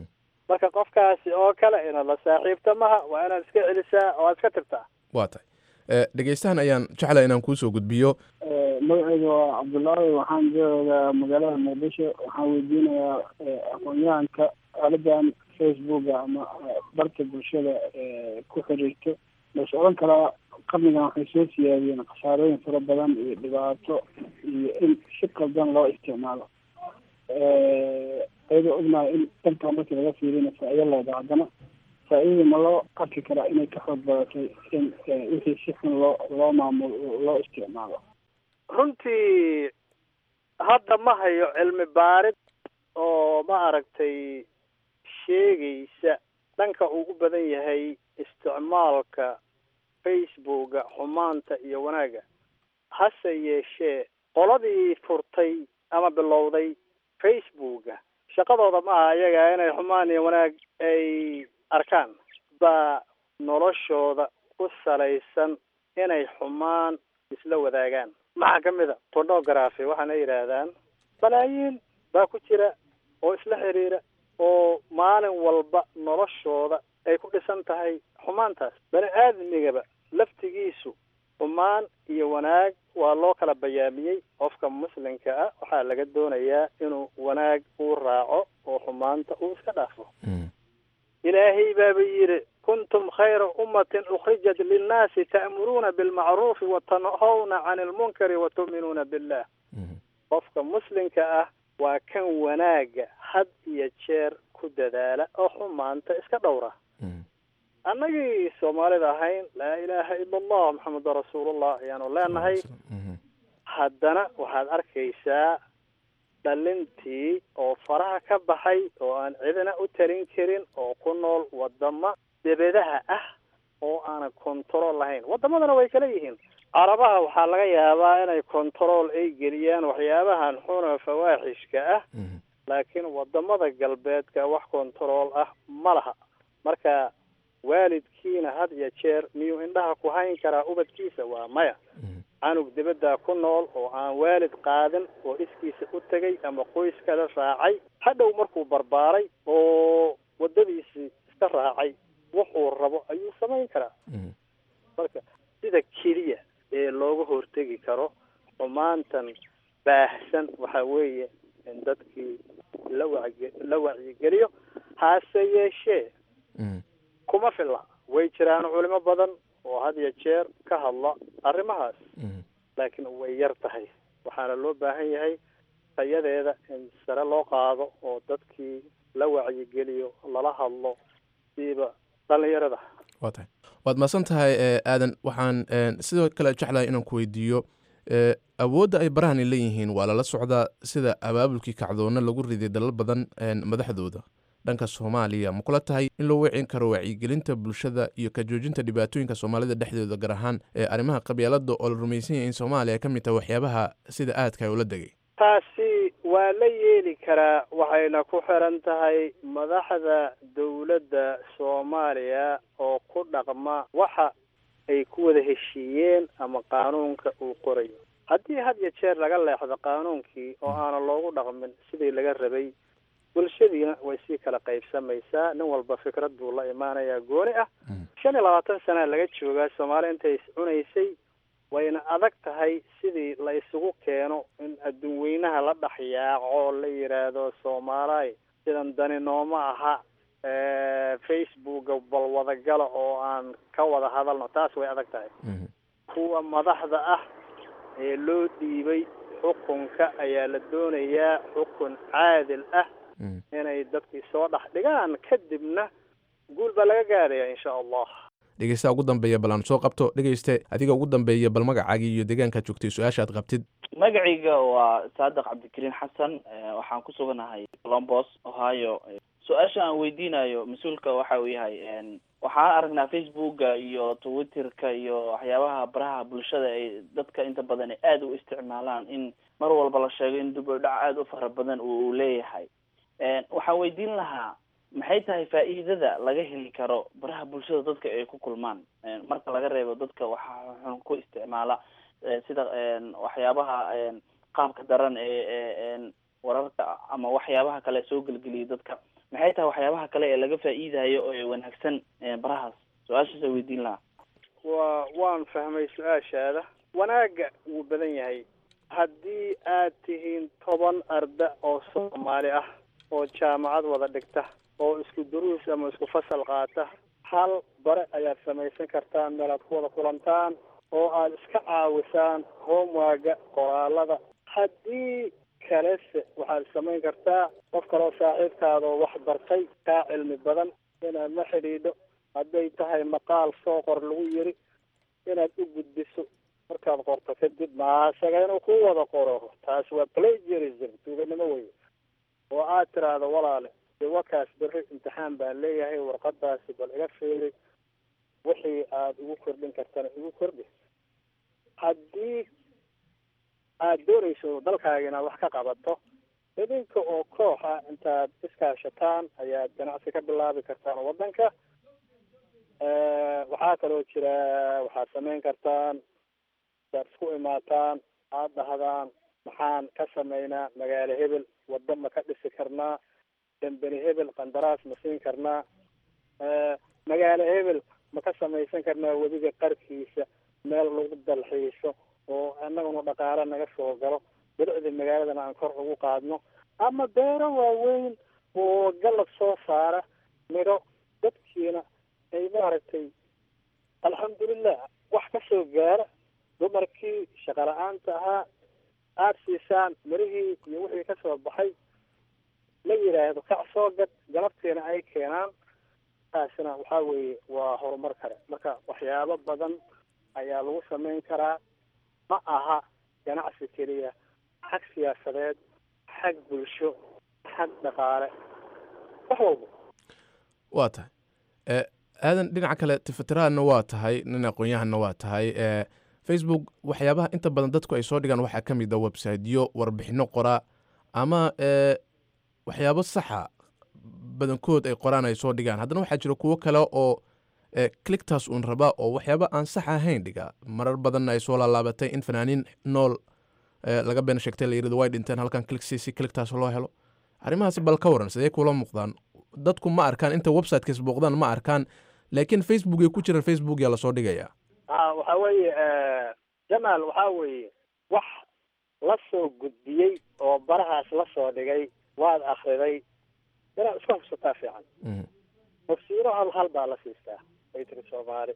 Speaker 9: marka qofkaasi oo kale inaad la saaxiibta maha, waa inaad iska celisaa oo aad iska tirtaa.
Speaker 8: waa tahay dhegeystahan ayaan jeclaa inaan kuusoo gudbiyo.
Speaker 11: magacayga waa cabdullaahi, waxaan joogaa magaalada muqdisho. waxaan weydiinayaa aqoon-yahanka aaladan facebooka ama barta bulshada ku xiriirto, las odhan karaa qarnigan waxay soo siyaadiyeen khasaarooyin fara badan iyo dhibaato iyo in si qaldan loo isticmaalo. ayadoo ognahay in dhankan markii laga fiirina faa'iido leeda, haddana faa'iidada ma loo arki karaa inay ka xoog badatay in wixii si xun loo loo maamulo loo isticmaalo?
Speaker 9: runtii hadda ma hayo cilmi baarid oo ma aragtay sheegaysa dhanka uu u badan yahay isticmaalka facebooka xumaanta iyo wanaagga. hase yeeshee qoladii furtay ama bilowday facebooka shaqadooda ma aha iyaga inay xumaan iyo wanaag ay arkaan, baa noloshooda ku salaysan inay xumaan isla wadaagaan. maxaa ka mid a pornography waxaana yidhaahdaan. balaayiin baa ku jira oo isla xiriira oo maalin walba noloshooda ay ku dhisan tahay xumaantaas. bani aadamigaba laftigiisu xumaan iyo wanaag waa loo kala bayaamiyey. qofka muslimka ah waxaa laga doonayaa inuu wanaag uu raaco oo xumaanta uu iska dhaafo. ilaahay baaba yidhi kuntum khayra ummatin ukhrijat linnaasi ta'muruuna bilmacruufi watanhawna cani lmunkari watu'minuuna billah. qofka muslimka ah waa kan wanaaga had iyo jeer ku dadaala oo xumaanta iska dhowra annagii soomaalida ahayn laa ilaaha ila allah maxamedun rasuulullah ayaanu leenahay haddana waxaad arkaysaa dhalintii oo faraha ka baxay oo aan cidina u talin karin oo ku nool wadamo debedaha ah oo aanan control lahayn wadamadana way kala yihiin carabaha waxaa laga yaabaa inay control ay geliyaan waxyaabahan xuna fawaaxishka ah laakiin wadamada galbeedka wax control ah ma laha marka waalidkiina had iyo jeer miyuu indhaha ku hayn karaa ubadkiisa waa maya canug dibadda ku nool oo aan waalid qaadin oo iskiisa u tegay ama qoyskala raacay hadhow markuu barbaaray oo wadadiisii iska raacay wuxuu rabo ayuu samayn karaa marka sida keliya ee looga hortegi karo xumaantan baahsan waxa weeye in dadkii la wacyi la wacyigeliyo hase yeeshee kuma filla way jiraan culimo badan oo had iyo jeer ka hadla arrimahaas laakiin way yar tahay waxaana loo baahan yahay tayadeeda in sare loo qaado oo dadkii la wacyigeliyo lala hadlo siiba dhalinyarada
Speaker 8: waa tahay waad mahadsan tahay aadan waxaan sidoo kale jeclahay inaan ku weydiiyo awoodda ay barahani leeyihiin waa lala socdaa sida abaabulkii kacdoonna lagu riday dalal badan madaxdooda dhanka soomaaliya ma kula tahay in loo wicin karo wacyigelinta bulshada iyo ka joojinta dhibaatooyinka soomaalida dhexdooda gaar ahaan ee arrimaha qabyaalada oo la rumaysan yahay in soomaaliya ka mid tahay waxyaabaha sida aadka ay ula degay
Speaker 9: taasi waa la yeeli karaa waxayna ku xiran tahay madaxda dawladda soomaaliya oo ku dhaqma waxa ay ku wada heshiiyeen ama qaanuunka uu qorayo haddii had iyo jeer laga leexdo qaanuunkii oo aanan loogu dhaqmin sidii laga rabay bulshadiina way sii kala qaybsamaysaa nin walba fikrad buu la imaanayaa gooni ah shan iyo labaatan sana laga joogaa soomaali intay is cunaysay wayna adag tahay sidii la isugu keeno in adduun weynaha la dhex yaaco la yidhaahdo soomaaliy sidan dani nooma aha facebooka bal wadagala oo aan ka wada hadalno taas way adag tahay kuwa madaxda ah ee loo dhiibay xukunka ayaa la doonayaa xukun caadil ah inay dadkii soo dhex dhigaan kadibna guul baa laga gaadaya insha allah
Speaker 8: dhegeystaha ugu dambeeya bal aan soo qabto dhegeyste adiga ugu dambeeya bal magacaagii iyo deegaankaad joogtay su-aasha aad qabtid
Speaker 12: magacayga waa saadiq cabdikariin xasan waxaan ku suganahay colombos ohio su-aasha aan weydiinayo mas-uulka waxa uu yahay waxaan aragnaa facebooka iyo twitterka iyo waxyaabaha baraha bulshada ay dadka inta badan aada u isticmaalaan in mar walba la sheego in dib u dhac aada u fara badan uu leeyahay waxaan weydiin lahaa maxay tahay faa'iidada laga heli karo baraha bulshada dadka ay ku kulmaan marka laga reebo dadka waxa xun ku isticmaala sida waxyaabaha qaabka daran ee wararka ama waxyaabaha kale soo gelgeliya dadka maxay tahay waxyaabaha kale ee laga faa'iidayo oo wanaagsan barahaas su-aashaas ay weydiin lahaa
Speaker 9: wa waan fahmay su-aashaada wanaaga wuu badan yahay haddii aad tihiin toban arda oo soomaali ah oo jaamacad wada dhigta oo isku duruus ama isku fasal qaata hal bare ayaad samaysan kartaan meel aad ku wada kulantaan oo aad iska caawisaan homeworka qoraalada haddii kalese waxaad samayn kartaa qof kaloo saaxiibkaada oo wax bartay kaa cilmi badan inaad la xidhiidho hadday tahay maqaal soo qor lagu yiri inaad u gudbiso markaad qorto kadib maasaga inuu ku wada qoro taas waa plagiarism tuuganimo wey oo aad tiraahdo walaale de wakaas beri imtixaan baan leeyahay warqadaasi bal iga fiiri wixii aad igu kordhin kartana igu kordhi haddii aad doonayso dalkaaga inaad wax ka qabato idinka oo koox ah intaad iskaashataan ayaad ganacsi ka bilaabi kartaan waddanka waxaa kaloo jira waxaad samayn kartaan saad isku imaataan aad dhahdaan maxaan ka samaynaa magaalo hebel wadda ma ka dhisi karnaa dambeni hebel qandaraas ma siin karnaa magaalo hebel ma ka samaysan karnaa webiga qarkiisa meel lagu dalxiiso oo annaguna dhaqaale naga soo galo bilicda magaaladana aan kor ugu qaadno ama beero waaweyn oo galab soo saara midho dadkiina ay maaragtay alxamdulilah wax ka soo gaara dumarkii shaqa la-aanta ahaa aada siisaan mirihii iyo wixii ka soo baxay la yidhaahdo kac soo gad galabtiina ay keenaan taasina waxaa weeye waa horumar kale. marka waxyaabo badan ayaa lagu samayn karaa, ma aha ganacsi keliya, xag siyaasadeed, xag bulsho, xag dhaqaale, wax walba.
Speaker 8: waa tahay aadan dhinaca kale tifatiraadna waa tahay, nin aqoon-yahanna waa tahay. facebook waxyaabaha inta badan dadku ay soo dhigaan waxaa ka mid a websiteyo warbixino qoraa ama waxyaabo saxa badankood ay qoraan ay soo dhigaan. haddana waxaa jira kuwo kale oo clictaas uun rabaa oo waxyaaba aan sax ahayn dhiga. marar badanna ay soo laalaabatay in fanaaniin nool laga been sheegtay la yirahdo way dhinteen halkan clicsiisi clictaas loo helo. arrimahaasi bal ka waran sidee kula muuqdaan? dadku ma arkaan inta websitekaas booqdaan ma arkaan, laakiin facebook ay ku jiraan facebook yaa lasoo dhigayaa.
Speaker 9: a waxaa weeye jamaal, waxaa weeye wax la soo gudbiyey oo barahaas la soo dhigay waad akriday inaad iska hubsataa fiican. tafsiiro hal hal baa la siistaa ay tiri soomaali.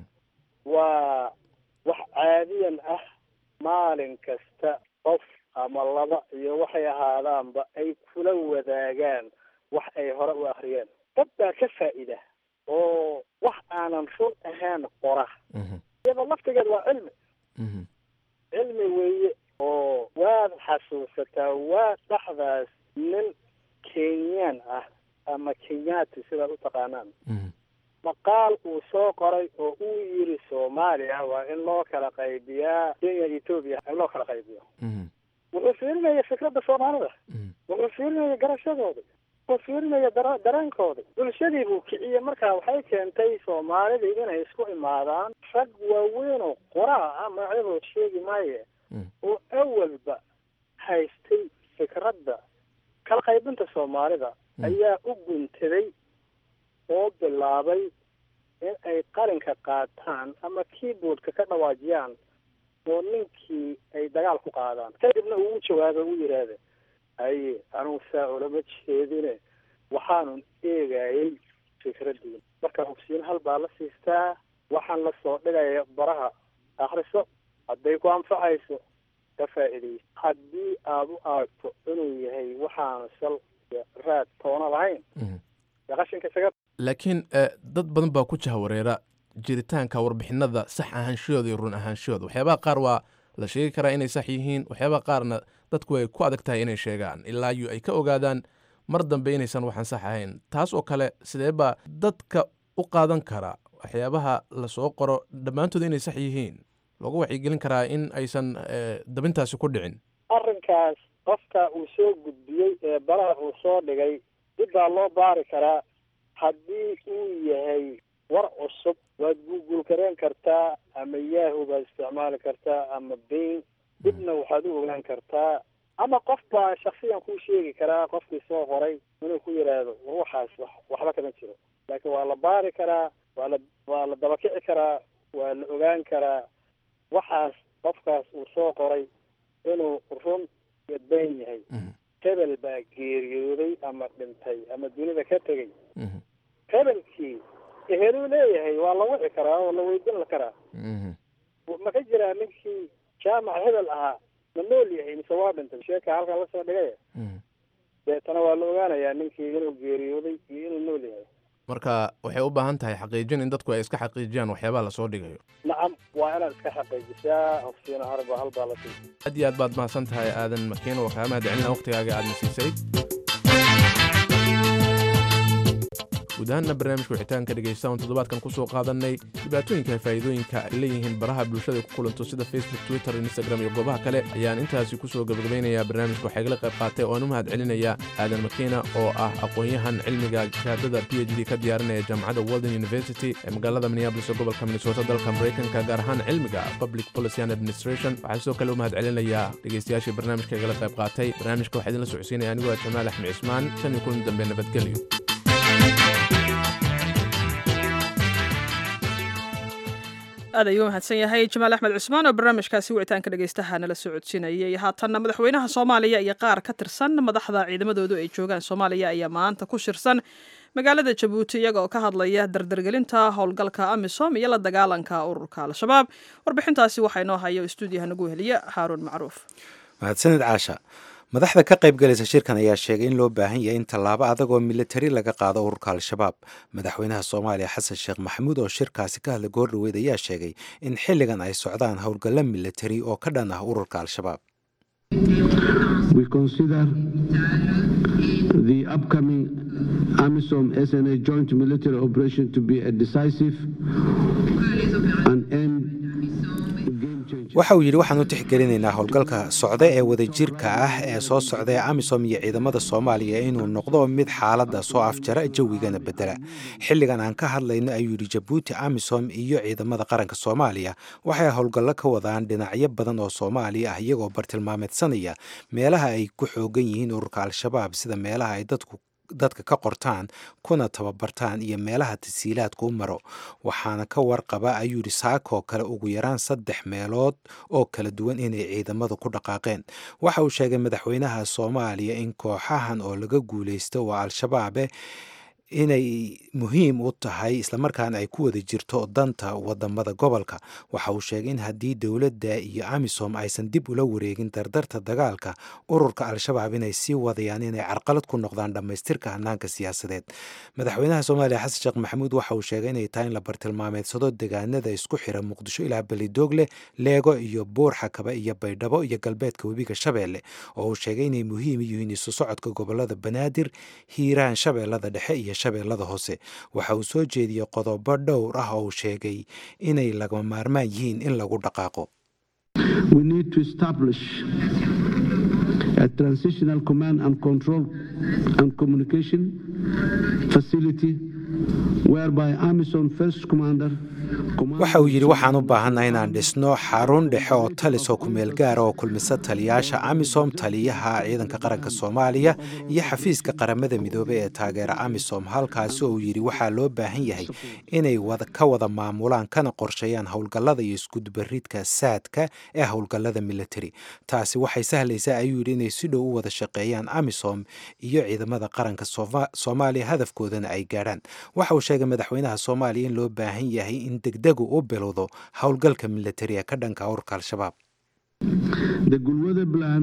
Speaker 9: waa wax caadiyan ah maalin kasta qof ama laba iyo waxay ahaadaanba ay kula wadaagaan wax ay hore u akriyeen. dad baa ka faa'iida oo wax aanan run ahaan qora. iyadoo laftigeed waa cilmi cilmi weeye oo waad xasuusataa waa dhaxdaas nin kenyaan ah ama kenyaati sidaad u taqaanaan maqaal uu soo qoray oo uu yiri soomaaliya waa in loo kala qaybiyaa kenya etoobiya in loo kala qaybiyo. wuxuu fiirinaya fikradda soomaalida, wuxuu fiirinaya garashadooda, wuxuu fiirinaya dara dareenkooda. bulshadii buu kiciyey. markaa waxay keentay soomaalidii inay isku imaadaan rag waaweyn oo qoraa ah magacyadooda sheegi maaye oo awalba haystay fikradda kala qaybinta soomaalida ayaa u guntaday oo bilaabay in ay qalinka qaataan ama keyboardka ka dhawaajiyaan oo ninkii ay dagaal ku qaadaan. kadibna uu jawaabay uu yidhaahda haye anugu saa olama jeedine waxaanun eegayay fikraddiin. marka hubsiin hal baa la siistaa. waxaan la soo dhigaya baraha akriso, hadday ku anfacayso ka faa'iidayso. haddii aada u aragto inuu yahay waxaanu sal raad toona lahayn qashinka isaga.
Speaker 8: laakiin dad badan baa ku jahwareera jiritaanka warbixinada sax ahaanshahooda iyo run ahaanshahooda. waxyaabaha qaar waa la sheegi karaa inay sax yihiin, waxyaabaha qaarna dadku ay ku adag tahay inay sheegaan ilaa yu ay ka ogaadaan mar dambe inaysan waxaan sax ahayn. taas oo kale sidee baa dadka u qaadan karaa waxyaabaha lasoo qoro dhammaantood inay sax yihiin loogu wacyigelin karaa in aysan dabintaasi ku dhicin?
Speaker 9: arrinkaas qofka uu soo gudbiyey ee baraha uu soo dhigay dib baa loo baari karaa. haddii uu yahay war cusub waad google gareen kartaa ama yahoo baad isticmaali kartaa ama bain. dibna waxaad u ogaan kartaa ama qof baa shaksiyan kuu sheegi karaa qofkii soo qoray inuu ku yidhaahdo war waxaas wax waxba kama jiro. laakiin waa la baari karaa, waa la waa la dabakici karaa, waa la ogaan karaa waxaas qofkaas uu soo qoray inuu run iyo been yahay. hebel baa geeriyooday ama dhintay ama dunida ka tegey. hebelkii eheluu leeyahay waa la wici karaa oo la weydiin karaa. ma ka jiraa ninkii jaamac hebel ahaa ma nool yahay mise waa dhintay? sheeka halkan lasoo dhigaya. deetana waa la ogaanayaa ninkii inuu geeriyooday iyo inuu nool yahay.
Speaker 8: marka waxay u baahan tahay xaqiijin in dadku ay iska xaqiijiyaan waxyaabaha lasoo dhigayo.
Speaker 9: nacam, waa inaad iska xaqiijisaa. hofsiina harba hal baa la siiyay.
Speaker 8: aad iyo aad baad mahadsan tahay aadan makiin oo kaa mahadcelina waqtigaaga aadna siisay. guud ahaanna barnaamijka wixitaanka dhegaysta oon toddobaadkan ku soo qaadanay dhibaatooyinka faa'iidooyinka ay leeyihiin baraha bulshada ku kulanto sida facebook, twitter, instagram iyo goobaha kale ayaan intaasi ku soo gabagabaynayaa. barnaamijka waxaa igala qayb qaatay oon u mahad celinaya aadan makiina oo ah aqoon-yahan cilmiga shahaadada p h d ka diyaarinaya jaamacadda walden university ee magaalada minneapolis ee gobolka minnesota dalka maraykanka, gaar ahaan cilmiga public policy and administration. waxaa sidoo kale u mahad celinayaa dhegaystayaashii barnaamijka igala qayb qaatay. barnaamijka waxaa idinla socodsiinaya anigoo ah jamaal axmed cismaan. tan iyo kulan dambe nabadgelyo.
Speaker 2: aad ayuu mahadsan yahay jamaal axmed cusmaan oo barnaamijkaasi wicitaanka dhegaystaha nala soo codsiinayay. haatanna madaxweynaha soomaaliya iyo qaar ka tirsan madaxda ciidamadoodu ay joogaan soomaaliya ayaa maanta ku shirsan magaalada jabuuti iyaga oo ka hadlaya dardargelinta howlgalka amisom iyo la dagaalanka ururka al-shabaab. warbixintaasi waxaa inoo hayo stuudiyaha nagu heliya haaruun macruuf.
Speaker 13: mahadsanid caasha madaxda ka qayb galaysa shirkan ayaa sheegay in loo baahan yahay in tallaabo adag oo militari laga qaado ururka al-shabaab madaxweynaha soomaaliya xasan sheekh maxamuud oo shirkaasi ka hadlay goordhaweyd ayaa sheegay in xilligan ay socdaan howlgallo militari oo ka dhan ah ururka al-shabaab
Speaker 14: We consider the upcoming AMISOM S N A joint military operation to be a decisive and end
Speaker 13: waxa uu yidhi waxaan u tixgelinaynaa howlgalka socda ee wadajirka ah ee soo socda ee amisom iyo ciidamada soomaaliya inuu noqdo mid xaaladda soo afjara jawigana bedela xilligan aan ka hadlayno ayuu yidhi jabuuti amisom iyo ciidamada qaranka soomaaliya waxay howlgallo ka wadaan dhinacyo badan oo soomaaliya ah iyagoo bartilmaameedsanaya meelaha ay ku xoogan yihiin ururka al-shabaab sida meelaha ay dadku dadka ka qortaan kuna tababartaan iyo meelaha tasiilaadka u maro waxaana ka warqaba ayuu yidhi saakoo kale ugu yaraan saddex meelood oo kala duwan inay ciidamadu ku dhaqaaqeen waxa uu sheegay madaxweynaha soomaaliya in kooxahan oo laga guulaysto waa al-shabaabe inay muhiim u tahay islamarkaana ay ku wada jirto danta wadamada gobolka waxa uu sheegay in haddii dowladda iyo amisom aysan dib ula wareegin dardarta dagaalka ururka al-shabaab inay sii wadayaan inay carqalad ku noqdaan dhammaystirka hanaanka siyaasadeed madaxweynaha soomaaliya xasan sheekh maxamuud waxa uu sheegay inay tahay in la bartilmaameedsado deegaanada isku xira muqdisho ilaa belidogle leego iyo buur xakaba iyo baydhabo iyo galbeedka webiga shabeelle oo uu sheegay inay muhiim yihiin isu socodka gobolada banaadir hiiraan shabeellada dhexe iyo shabeellada hoose waxa uu soo jeediyey qodobo dhowr ah oo uu sheegay inay lagama maarmaan yihiin in lagu dhaqaaqo
Speaker 14: We need to establish a transitional command and control and communication facility whereby AMISOM first commander
Speaker 13: waxa uu yidhi waxaan u baahannahay inaan dhisno xarun dhexe oo talis oo kumeel gaara oo kulmisa taliyaasha amisom taliyaha ciidanka qaranka soomaaliya iyo xafiiska qaramada midoobey ee taageera amisom halkaasi oo uu yidhi waxaa loo baahan yahay inay ka wada maamulaan kana qorsheeyaan howlgallada iyo iskudubaridka saadka ee howlgallada militari taasi waxay sahlaysaa ayuu yidhi inay si dhow u wada shaqeeyaan amisom iyo ciidamada qaranka soomaaliya hadafkoodana ay gaadhaan waxa uu sheegay madaxweynaha soomaaliya in loo baahan yahay in degdegu u bilowdo howlgalka militari ee ka dhanka ururka al-shabaab
Speaker 14: The Gulwada plan,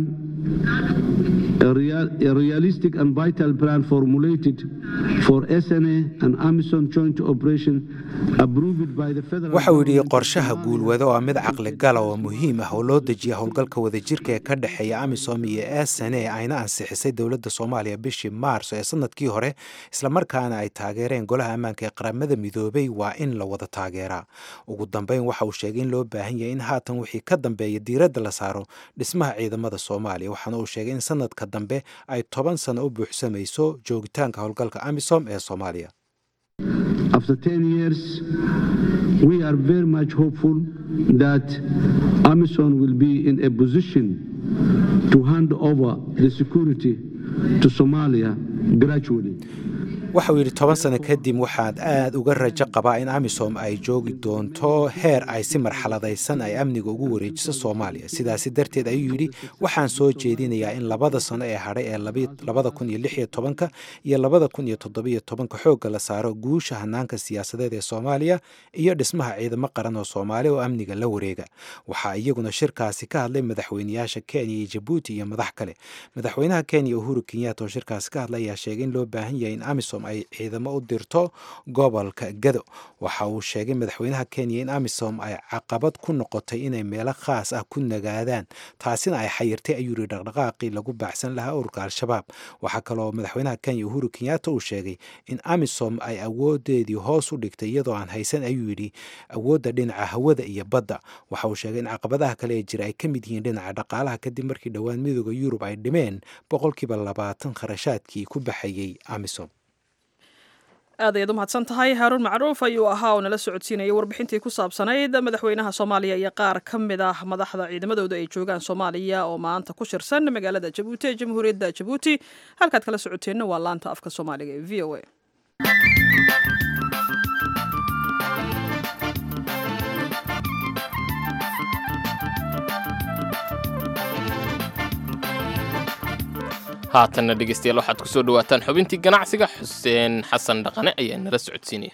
Speaker 14: a, real, a realistic and vital plan formulated for S N A and AMISOM joint operation approved by the federal
Speaker 13: waxa uu yidhi qorshaha guulwado waa mid caqli gala oo muhiim ah oo loo dejiya howlgalka wadajirka ee ka dhexeeya amisom iyo S N A ayna ansixisay dowladda soomaaliya bishii maarso ee sanadkii hore islamarkaana ay taageereen golaha ammaanka ee qaramada midoobey waa in la wada taageeraa ugu dambeyn waxa uu sheegay in loo baahan yahay in haatan wixii ka dambeeya diiradda la saaro dhismaha ciidamada soomaaliya waxaana uu sheegay in sanadka dambe ay toban sano u buuxsamayso joogitaanka howlgalka amisom ee soomaaliya
Speaker 14: After ten years, we are very much hopeful that AMISOM will be in a position to hand over the security to Somalia gradually.
Speaker 13: waxa uu yidhi toban sano kadib waxaad aad uga rajo qabaa in amisom ay joogi doonto heer ay si marxaladaysan ay amniga ugu wareejiso soomaaliya sidaasi darteed ayuu yidhi waxaan soo jeedinayaa in labada sano ee hadhay ee labada kun iyo lix iyo tobanka iyo labada kun iyo toddobiyo tobanka xoogga la saaro guusha hanaanka siyaasadeed ee soomaaliya iyo dhismaha ciidamo qaran oo soomaaliya oo amniga la wareega waxaa iyaguna shirkaasi ka hadlay madaxweynayaasha kenya iyo jabuuti iyo madax kale madaxweynaha kenya uhuru kenyatta oo shirkaasi ka hadlay ayaa sheegay in loo baahan yahay in amisom ay ciidamo u dirto gobolka gado waxa uu sheegay madaxweynaha kenya in amisom ay caqabad ku noqotay inay meelo khaas ah ku nagaadaan taasina ay xayirtay ayuu yidhi dhaqdhaqaaqii lagu baacsan lahaa ururka al-shabaab waxaa kaloo madaxweynaha kenya uhuru kenyatta uu sheegay in amisom ay awoodeedii hoos u dhigtay iyadoo aan haysan ayuu yidhi awoodda dhinaca hawada iyo badda waxa uu sheegay in caqabadaha kale ee jira ay ka mid yihiin dhinaca dhaqaalaha kadib markii dhowaan midooda yurub ay dhimeen boqolkiiba labaatan kharashaadkii ku baxayey amisom
Speaker 2: aad ayaad u mahadsan tahay haaruun macruuf ayuu ahaa oo nala socodsiinayay warbixintii ku saabsanayd madaxweynaha soomaaliya iyo qaar ka mid ah madaxda ciidamadooda ay joogaan soomaaliya oo maanta ku shirsan magaalada jabuuti ee jamhuuriyadda jabuuti halkaad kala socoteenna waa laanta afka soomaaliga ee v o a
Speaker 1: haatanna dhegeystayaal waxaad ku soo dhawaataan xubintii ganacsiga xuseen xasan dhaqane ayaa nala socodsiinaya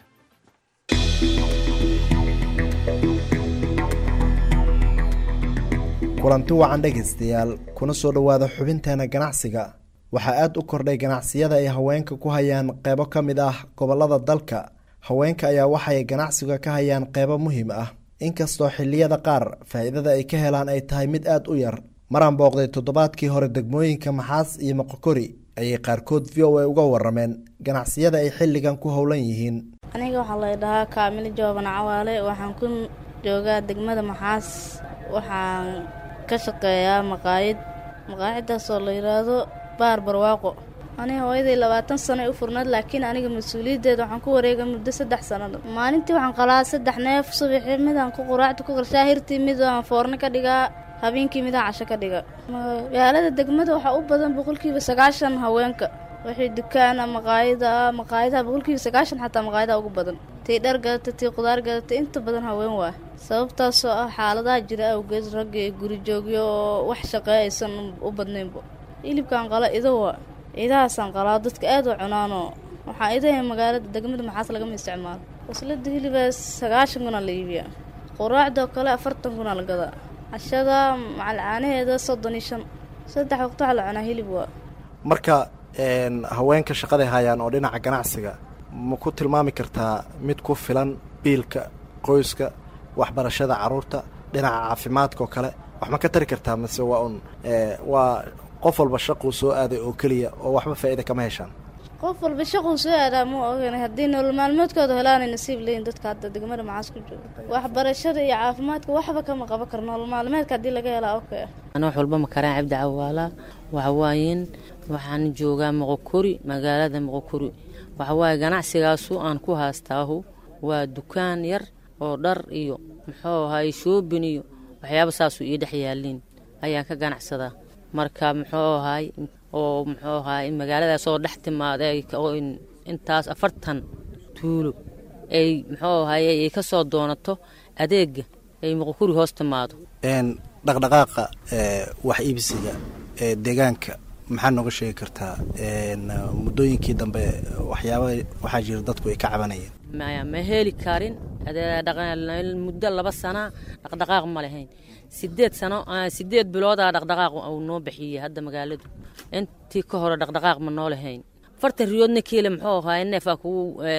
Speaker 15: kulanti wacan dhegaystayaal kuna soo dhowaada xubinteena ganacsiga waxaa aad u kordhay ganacsiyada ay haweenka ku hayaan qeybo ka mid ah gobolada dalka haweenka ayaa waxay ganacsiga ka hayaan qeybo muhiim ah inkastoo xilliyada qaar faa'iidada ay ka helaan ay tahay mid aad u yar maraan booqday toddobaadkii hore degmooyinka Maxaas iyo Moqokori ayay qaarkood V O A uga warameen ganacsiyada ay xilligan ku howlan yihiin
Speaker 16: aniga waxaa la dhahaa Kaamil Jooban Cawaale waxaan ku joogaa degmada Maxaas waxaan ka shaqeeyaa maqaayad maqaayadaas oo la yiraahdo Baar Barwaaqo aniga hooyaday labaatan sano u furnayd laakiin aniga mas'uuliyadeeda waxaan ku wareegay muddo saddex sano maalintii waxaan qalaa saddex neef subaxii midaan ku quraacdo ku qarshaa hirtii mid aan foorno ka dhigaa habeenkii midaan casho ka dhiga magaalada degmada waxa u badan boqolkiiba sagaashan haweenka wixii dukaan ama maqaayada maqaayada boqolkiiba sagaashan xataa maqaayada ugu badan tii dhar gadata tii qudaar gadata inta badan haween waa sababtaas oo ah xaaladaha jira awgeed rag ee guri joogyo wax shaqeeysan u badnaynba hilibkan qala idawa idaasan qala dadka aad u cunaano waxa idaha magaalada degmada Maxaas laga isticmaalo waslada hilibaa sagaashan kuna la iibiyaa quraacda kale afartan kuna la gadaa ashada macalcaanaheeda soddon iyo shan saddex waqti la cunaa hilib waa
Speaker 15: marka een haweenka shaqada hayaan oo dhinaca ganacsiga ma ku tilmaami kartaa mid ku filan biilka qoyska waxbarashada caruurta dhinaca caafimaadka oo kale wax ma ka tari kartaa mise waa un ee waa qof walba shaqo soo aaday oo kaliya oo waxba faa'iido kama heshaan
Speaker 16: qof walba shaqo soo aaday ma ogeyn hadii nolol maalmeedkooda helaan nasiib leeyin dadka hadda degmada Maxaas ku jooga waxbarashada iyo caafimaadka waxba kama qaban karno nolol maalmeedka hadii laga helo okay
Speaker 17: ana wax walba ma karaan Cabdi Cawaala waxa waayeen waxaan joogaa Moqokori magaalada Moqokori waxa waay ganacsigaas aan ku haastaahu waa dukaan yar oo dhar iyo muxuu ahay shoobin iyo waxyaabo saas u ii dhaxyaalin ayaan ka ganacsadaa marka muxuu ahay oo muxuu ahay magaalada soo dhax timaaday oo intaas afartan tuulo ay muxuu ahay ay ka soo doonato adeeg ay Moqokori hoos timaado
Speaker 15: een dhaqdhaqaaqa ee wax iibsiga ee deegaanka maxaa nooga sheegi kartaa een muddooyinkii dambe waxyaabo waxa jira dadku ay ka cabanayeen
Speaker 17: ma ma heli karin adeeg dhaqan muddo laba sano dhaqdhaqaaq ma lahayn sideed sano sideed bilood ah dhaqdhaqaaq oo noo bixiyay hadda magaaladu intii ka hor dhaqdhaqaaq ma noo lahayn farta riyoodna kale muxuu ahaa neef ku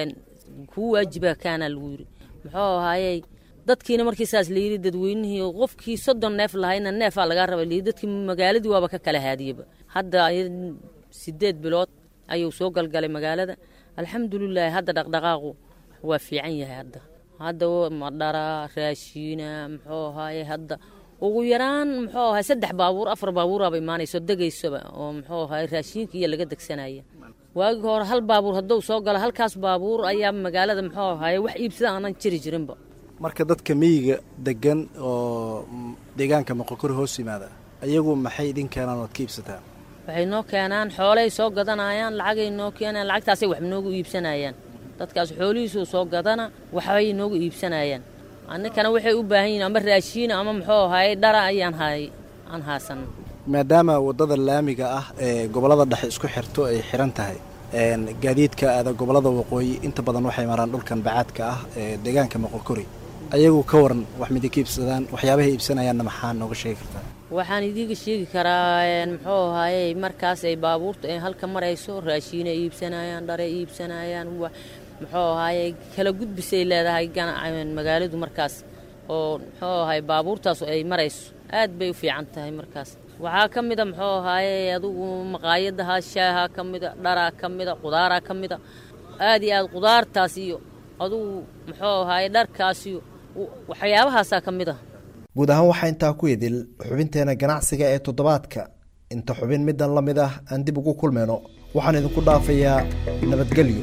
Speaker 17: ku waajiba kana lagu yiri muxuu ahaayay dadkiina markii saas leeyri dadweynihii qofkii soddon neef lahayna neef laga rabay leeyri dadkii magaaladu waaba ka kala haadiyaba hadda sideed bilood ayuu soo galgalay magaalada alxamdulillah hadda dhaqdhaqaaqu waa fiican yahay hadda hadda madara raashiina muxuu ahaayay hadda ugu yaraan muxuu ahaay saddex baabuur afar baabuur aba imaanayso degaysaba oo muxuu ahaay raashinka iyo laga degsanaya waagi hore hal baabuur hadduu soo galo halkaas baabuur ayaa magaalada muxuu ahaay wax iibsada aanan jiri jirinba
Speaker 15: marka dadka miyiga degan oo deegaanka Moqokori hoos yimaada ayagu maxay idin keenaan oo ka iibsataan
Speaker 17: waxay noo keenaan xoolay soo gadanayaan lacagay noo keenaan lacagtaas ay wax noogu iibsanayaan dadkaas xoolihiisu soo gadana waxay noogu iibsanayaan annakana waxay u baahan yihiin ama raashin ama muxuu ahaay dhara ayaan hay aan haasan
Speaker 15: maadaama wadada laamiga ah ee gobolada dhexe isku xirto ay xiran tahay een gaadiidka aada gobolada waqooyi inta badan waxay maraan dhulkan bacaadka ah ee deegaanka Moqokori ayagu ka waran wax mid ka iibsadaan waxyaabaha iibsanayaan maxaa nooga sheegi kartaa
Speaker 17: waxaan idiga sheegi karaa muxuu ahaay markaas ay baabuurta ay halka marayso raashin ay iibsanayaan dhar ay iibsanayaan muxuu ahaay kala gudbisay leedahay magaaladu markaas oo muxuu ahaay baabuurtaas ay marayso aad bay u fiican tahay markaas waxa kamida muxuu ahaay adigu maqaayadaha shaaha kamida dhara kamida qudaara kamida aad iyo aad qudaartaas iyo adigu muxuu ahaay dharkaas iyo waxyaabahaas kamida
Speaker 15: guud ahaan waxa inta ku idil xubinteena ganacsiga ee toddobaadka inta xubin midan la mid ah aan dib ugu kulmeyno waxaan idinku dhaafayaa nabadgelyo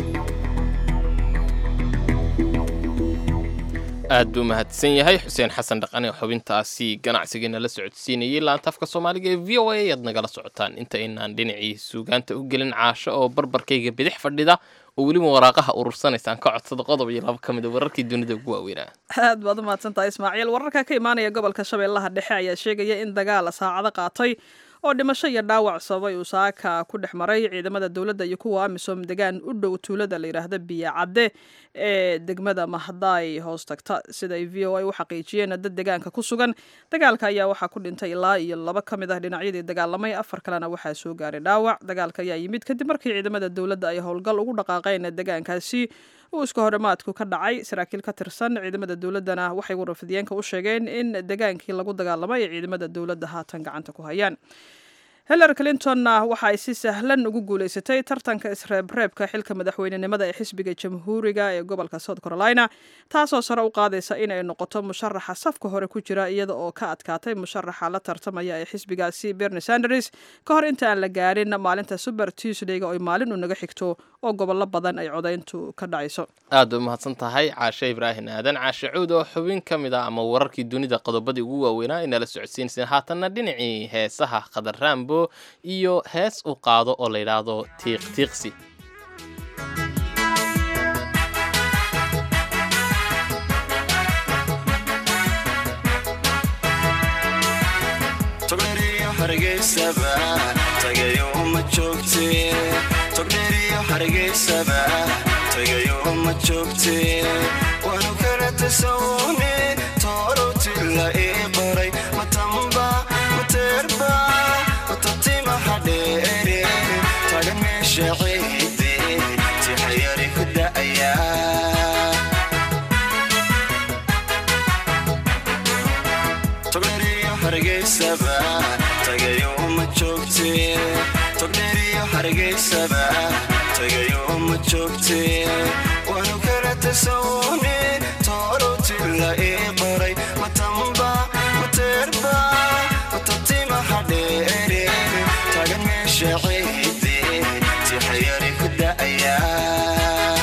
Speaker 1: aad buu mahadsan yahay xuseen xasan dhaqane xubintaasi ganacsigeena la socodsiinayay laanta afka Soomaaliga ee V O A aad nagala socotaan inta inaan dhinacii suugaanta u gelin caasho oo barbarkayga bidix fadhida oo weliba waraaqaha urursanaysan ka codsada qodob iyo laba kamid wararkii dunida ugu waaweynaa
Speaker 2: aad baad u mahadsantahay Ismaaciil wararka ka imaanaya gobolka Shabeellaha Dhexe ayaa sheegaya in dagaal saacado qaatay oo dhimasho iyo dhaawac sababay uu saaka ku dhex maray ciidamada dowladda iyo kuwa amisom degaan u dhow tuulada la yidhaahda biyo cadde ee degmada mahdaay hoos tagta sida ay v o a u xaqiijiyeen dad degaanka ku sugan dagaalka ayaa waxaa ku dhintay ilaa iyo laba ka mid ah dhinacyadii dagaalamay afar kalena waxaa soo gaaray dhaawac dagaalka ayaa yimid kadib markii ciidamada dowladda ay howlgal ugu dhaqaaqeen degaankaasi uu iska horimaadku ka dhacay saraakiil ka tirsan ciidamada dowladdana waxay warafidiyeenka u sheegeen in degaankii lagu dagaalamay ay ciidamada dowladda haatan gacanta ku hayaan hillary clintonna waxa ay si sahlan ugu guulaysatay tartanka isreebreebka xilka madaxweynenimada ee xisbiga jamhuuriga ee gobolka south carolina taasoo sare u qaadaysa in ay noqoto musharaxa safka hore ku jira iyada oo ka adkaatay musharaxa la tartamaya ee xisbigaasi bernie sanders ka hor inta aan la gaarin maalinta super tuesdayga oo maalin uu naga xigto oo gobollo badan ay codayntu ka dhacayso
Speaker 1: aad u mahadsan tahay caashe ibraahim aadan caashe cuud oo xubin ka mid ah ama wararkii dunida qodobadii ugu waaweynaa inala socodsiinaysa haatanna dhinacii heesaha qadar raambo iyo hees u qaado oo la yidhaahdo tiiq tiiqsi
Speaker 18: togdheeriyo hargeysaba tagayo ma joogte togdheeriyo hargeysaba tagayo ma joogte waanu kala tasawune toorotila ii qoray matamba mateerba وتطيم حديري تعلم شعيدي تحيري كدا أيام تقدري حرقي سبا تقى يوم تشوكتي تقدري حرقي سبا تقى يوم تشوكتي وانو كرت سوني تورو تلاقي قري ما تنبا ما تربا وتطيم حديري شعيدي تحيري كدا أيام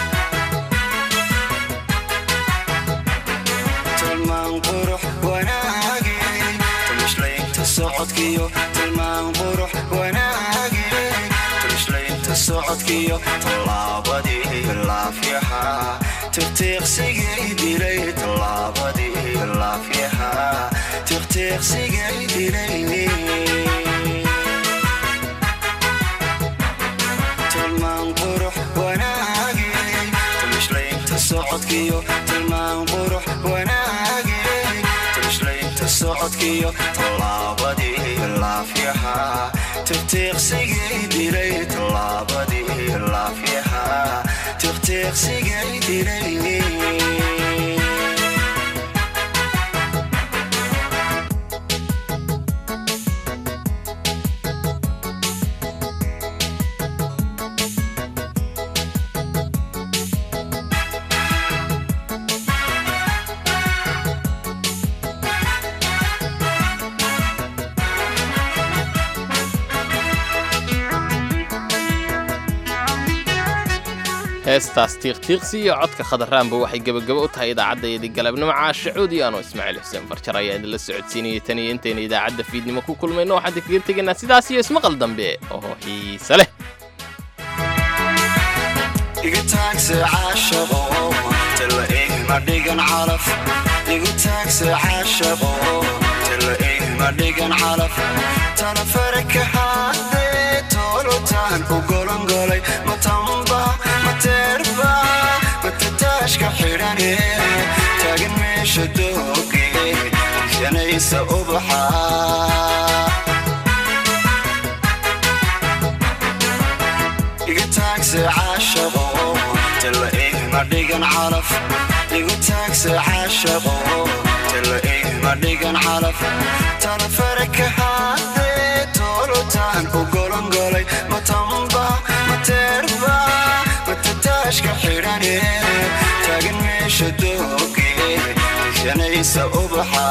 Speaker 18: تلمان قروح وناقي تمش لين تسعد كيو تلمان قروح وناقي تمش لين تسعد كيو طلابدي بالعافية تغتيغ سيدي لي طلابدي بالعافية تغتيغ سيدي لي صعدكيو تلمان قروح وناقي تمشلين تصعدكيو طلابدي بالعافية تغتيغ سيدي لي طلابدي بالعافية تغتيغ سيدي لي
Speaker 1: heestaas tiiqtiiqsi iyo codka khadarraanba waxay gebagabo u tahay idaacaddaeedii galabnimo caashe cuudi anoo ismaaciil xuseen farjar ayaa idinla socodsiinayay tan iyo intayna idaacadda fiidnimo ku kulmayno waxaan kaga tegaynaa sidaas iyo ismaqal dambe oo xiise leh
Speaker 18: تربى متتاشك حيراني تاقن ميش دوقي ينيس أبحا يقتاكس عاشقو تلاقيه مرديقن عرف يقتاكس عاشقو تلاقيه مرديقن عرف تانا فرك هادي تولوتان وقولن قولي ما تنبا ما تربى متتاشك حيراني تاقن ميش دوقي ينيس أبحا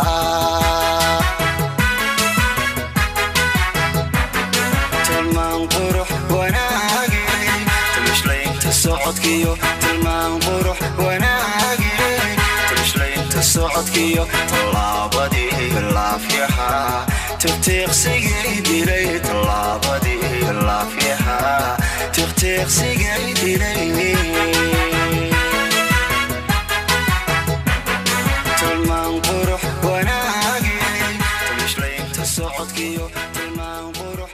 Speaker 18: تلمان قروح وناقي تمشلين تسعدكيو تلمان قروح وناقي تمشلين تسعدكيو طلابدي بالعافية تغتيغ سيدي لي طلابدي بالعافية تغتيغ سيدي لي تلمان قروح وناقي تمشلين تسعدكيو تلمان قروح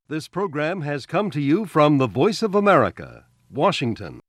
Speaker 19: This program has come to you from the Voice of America, Washington.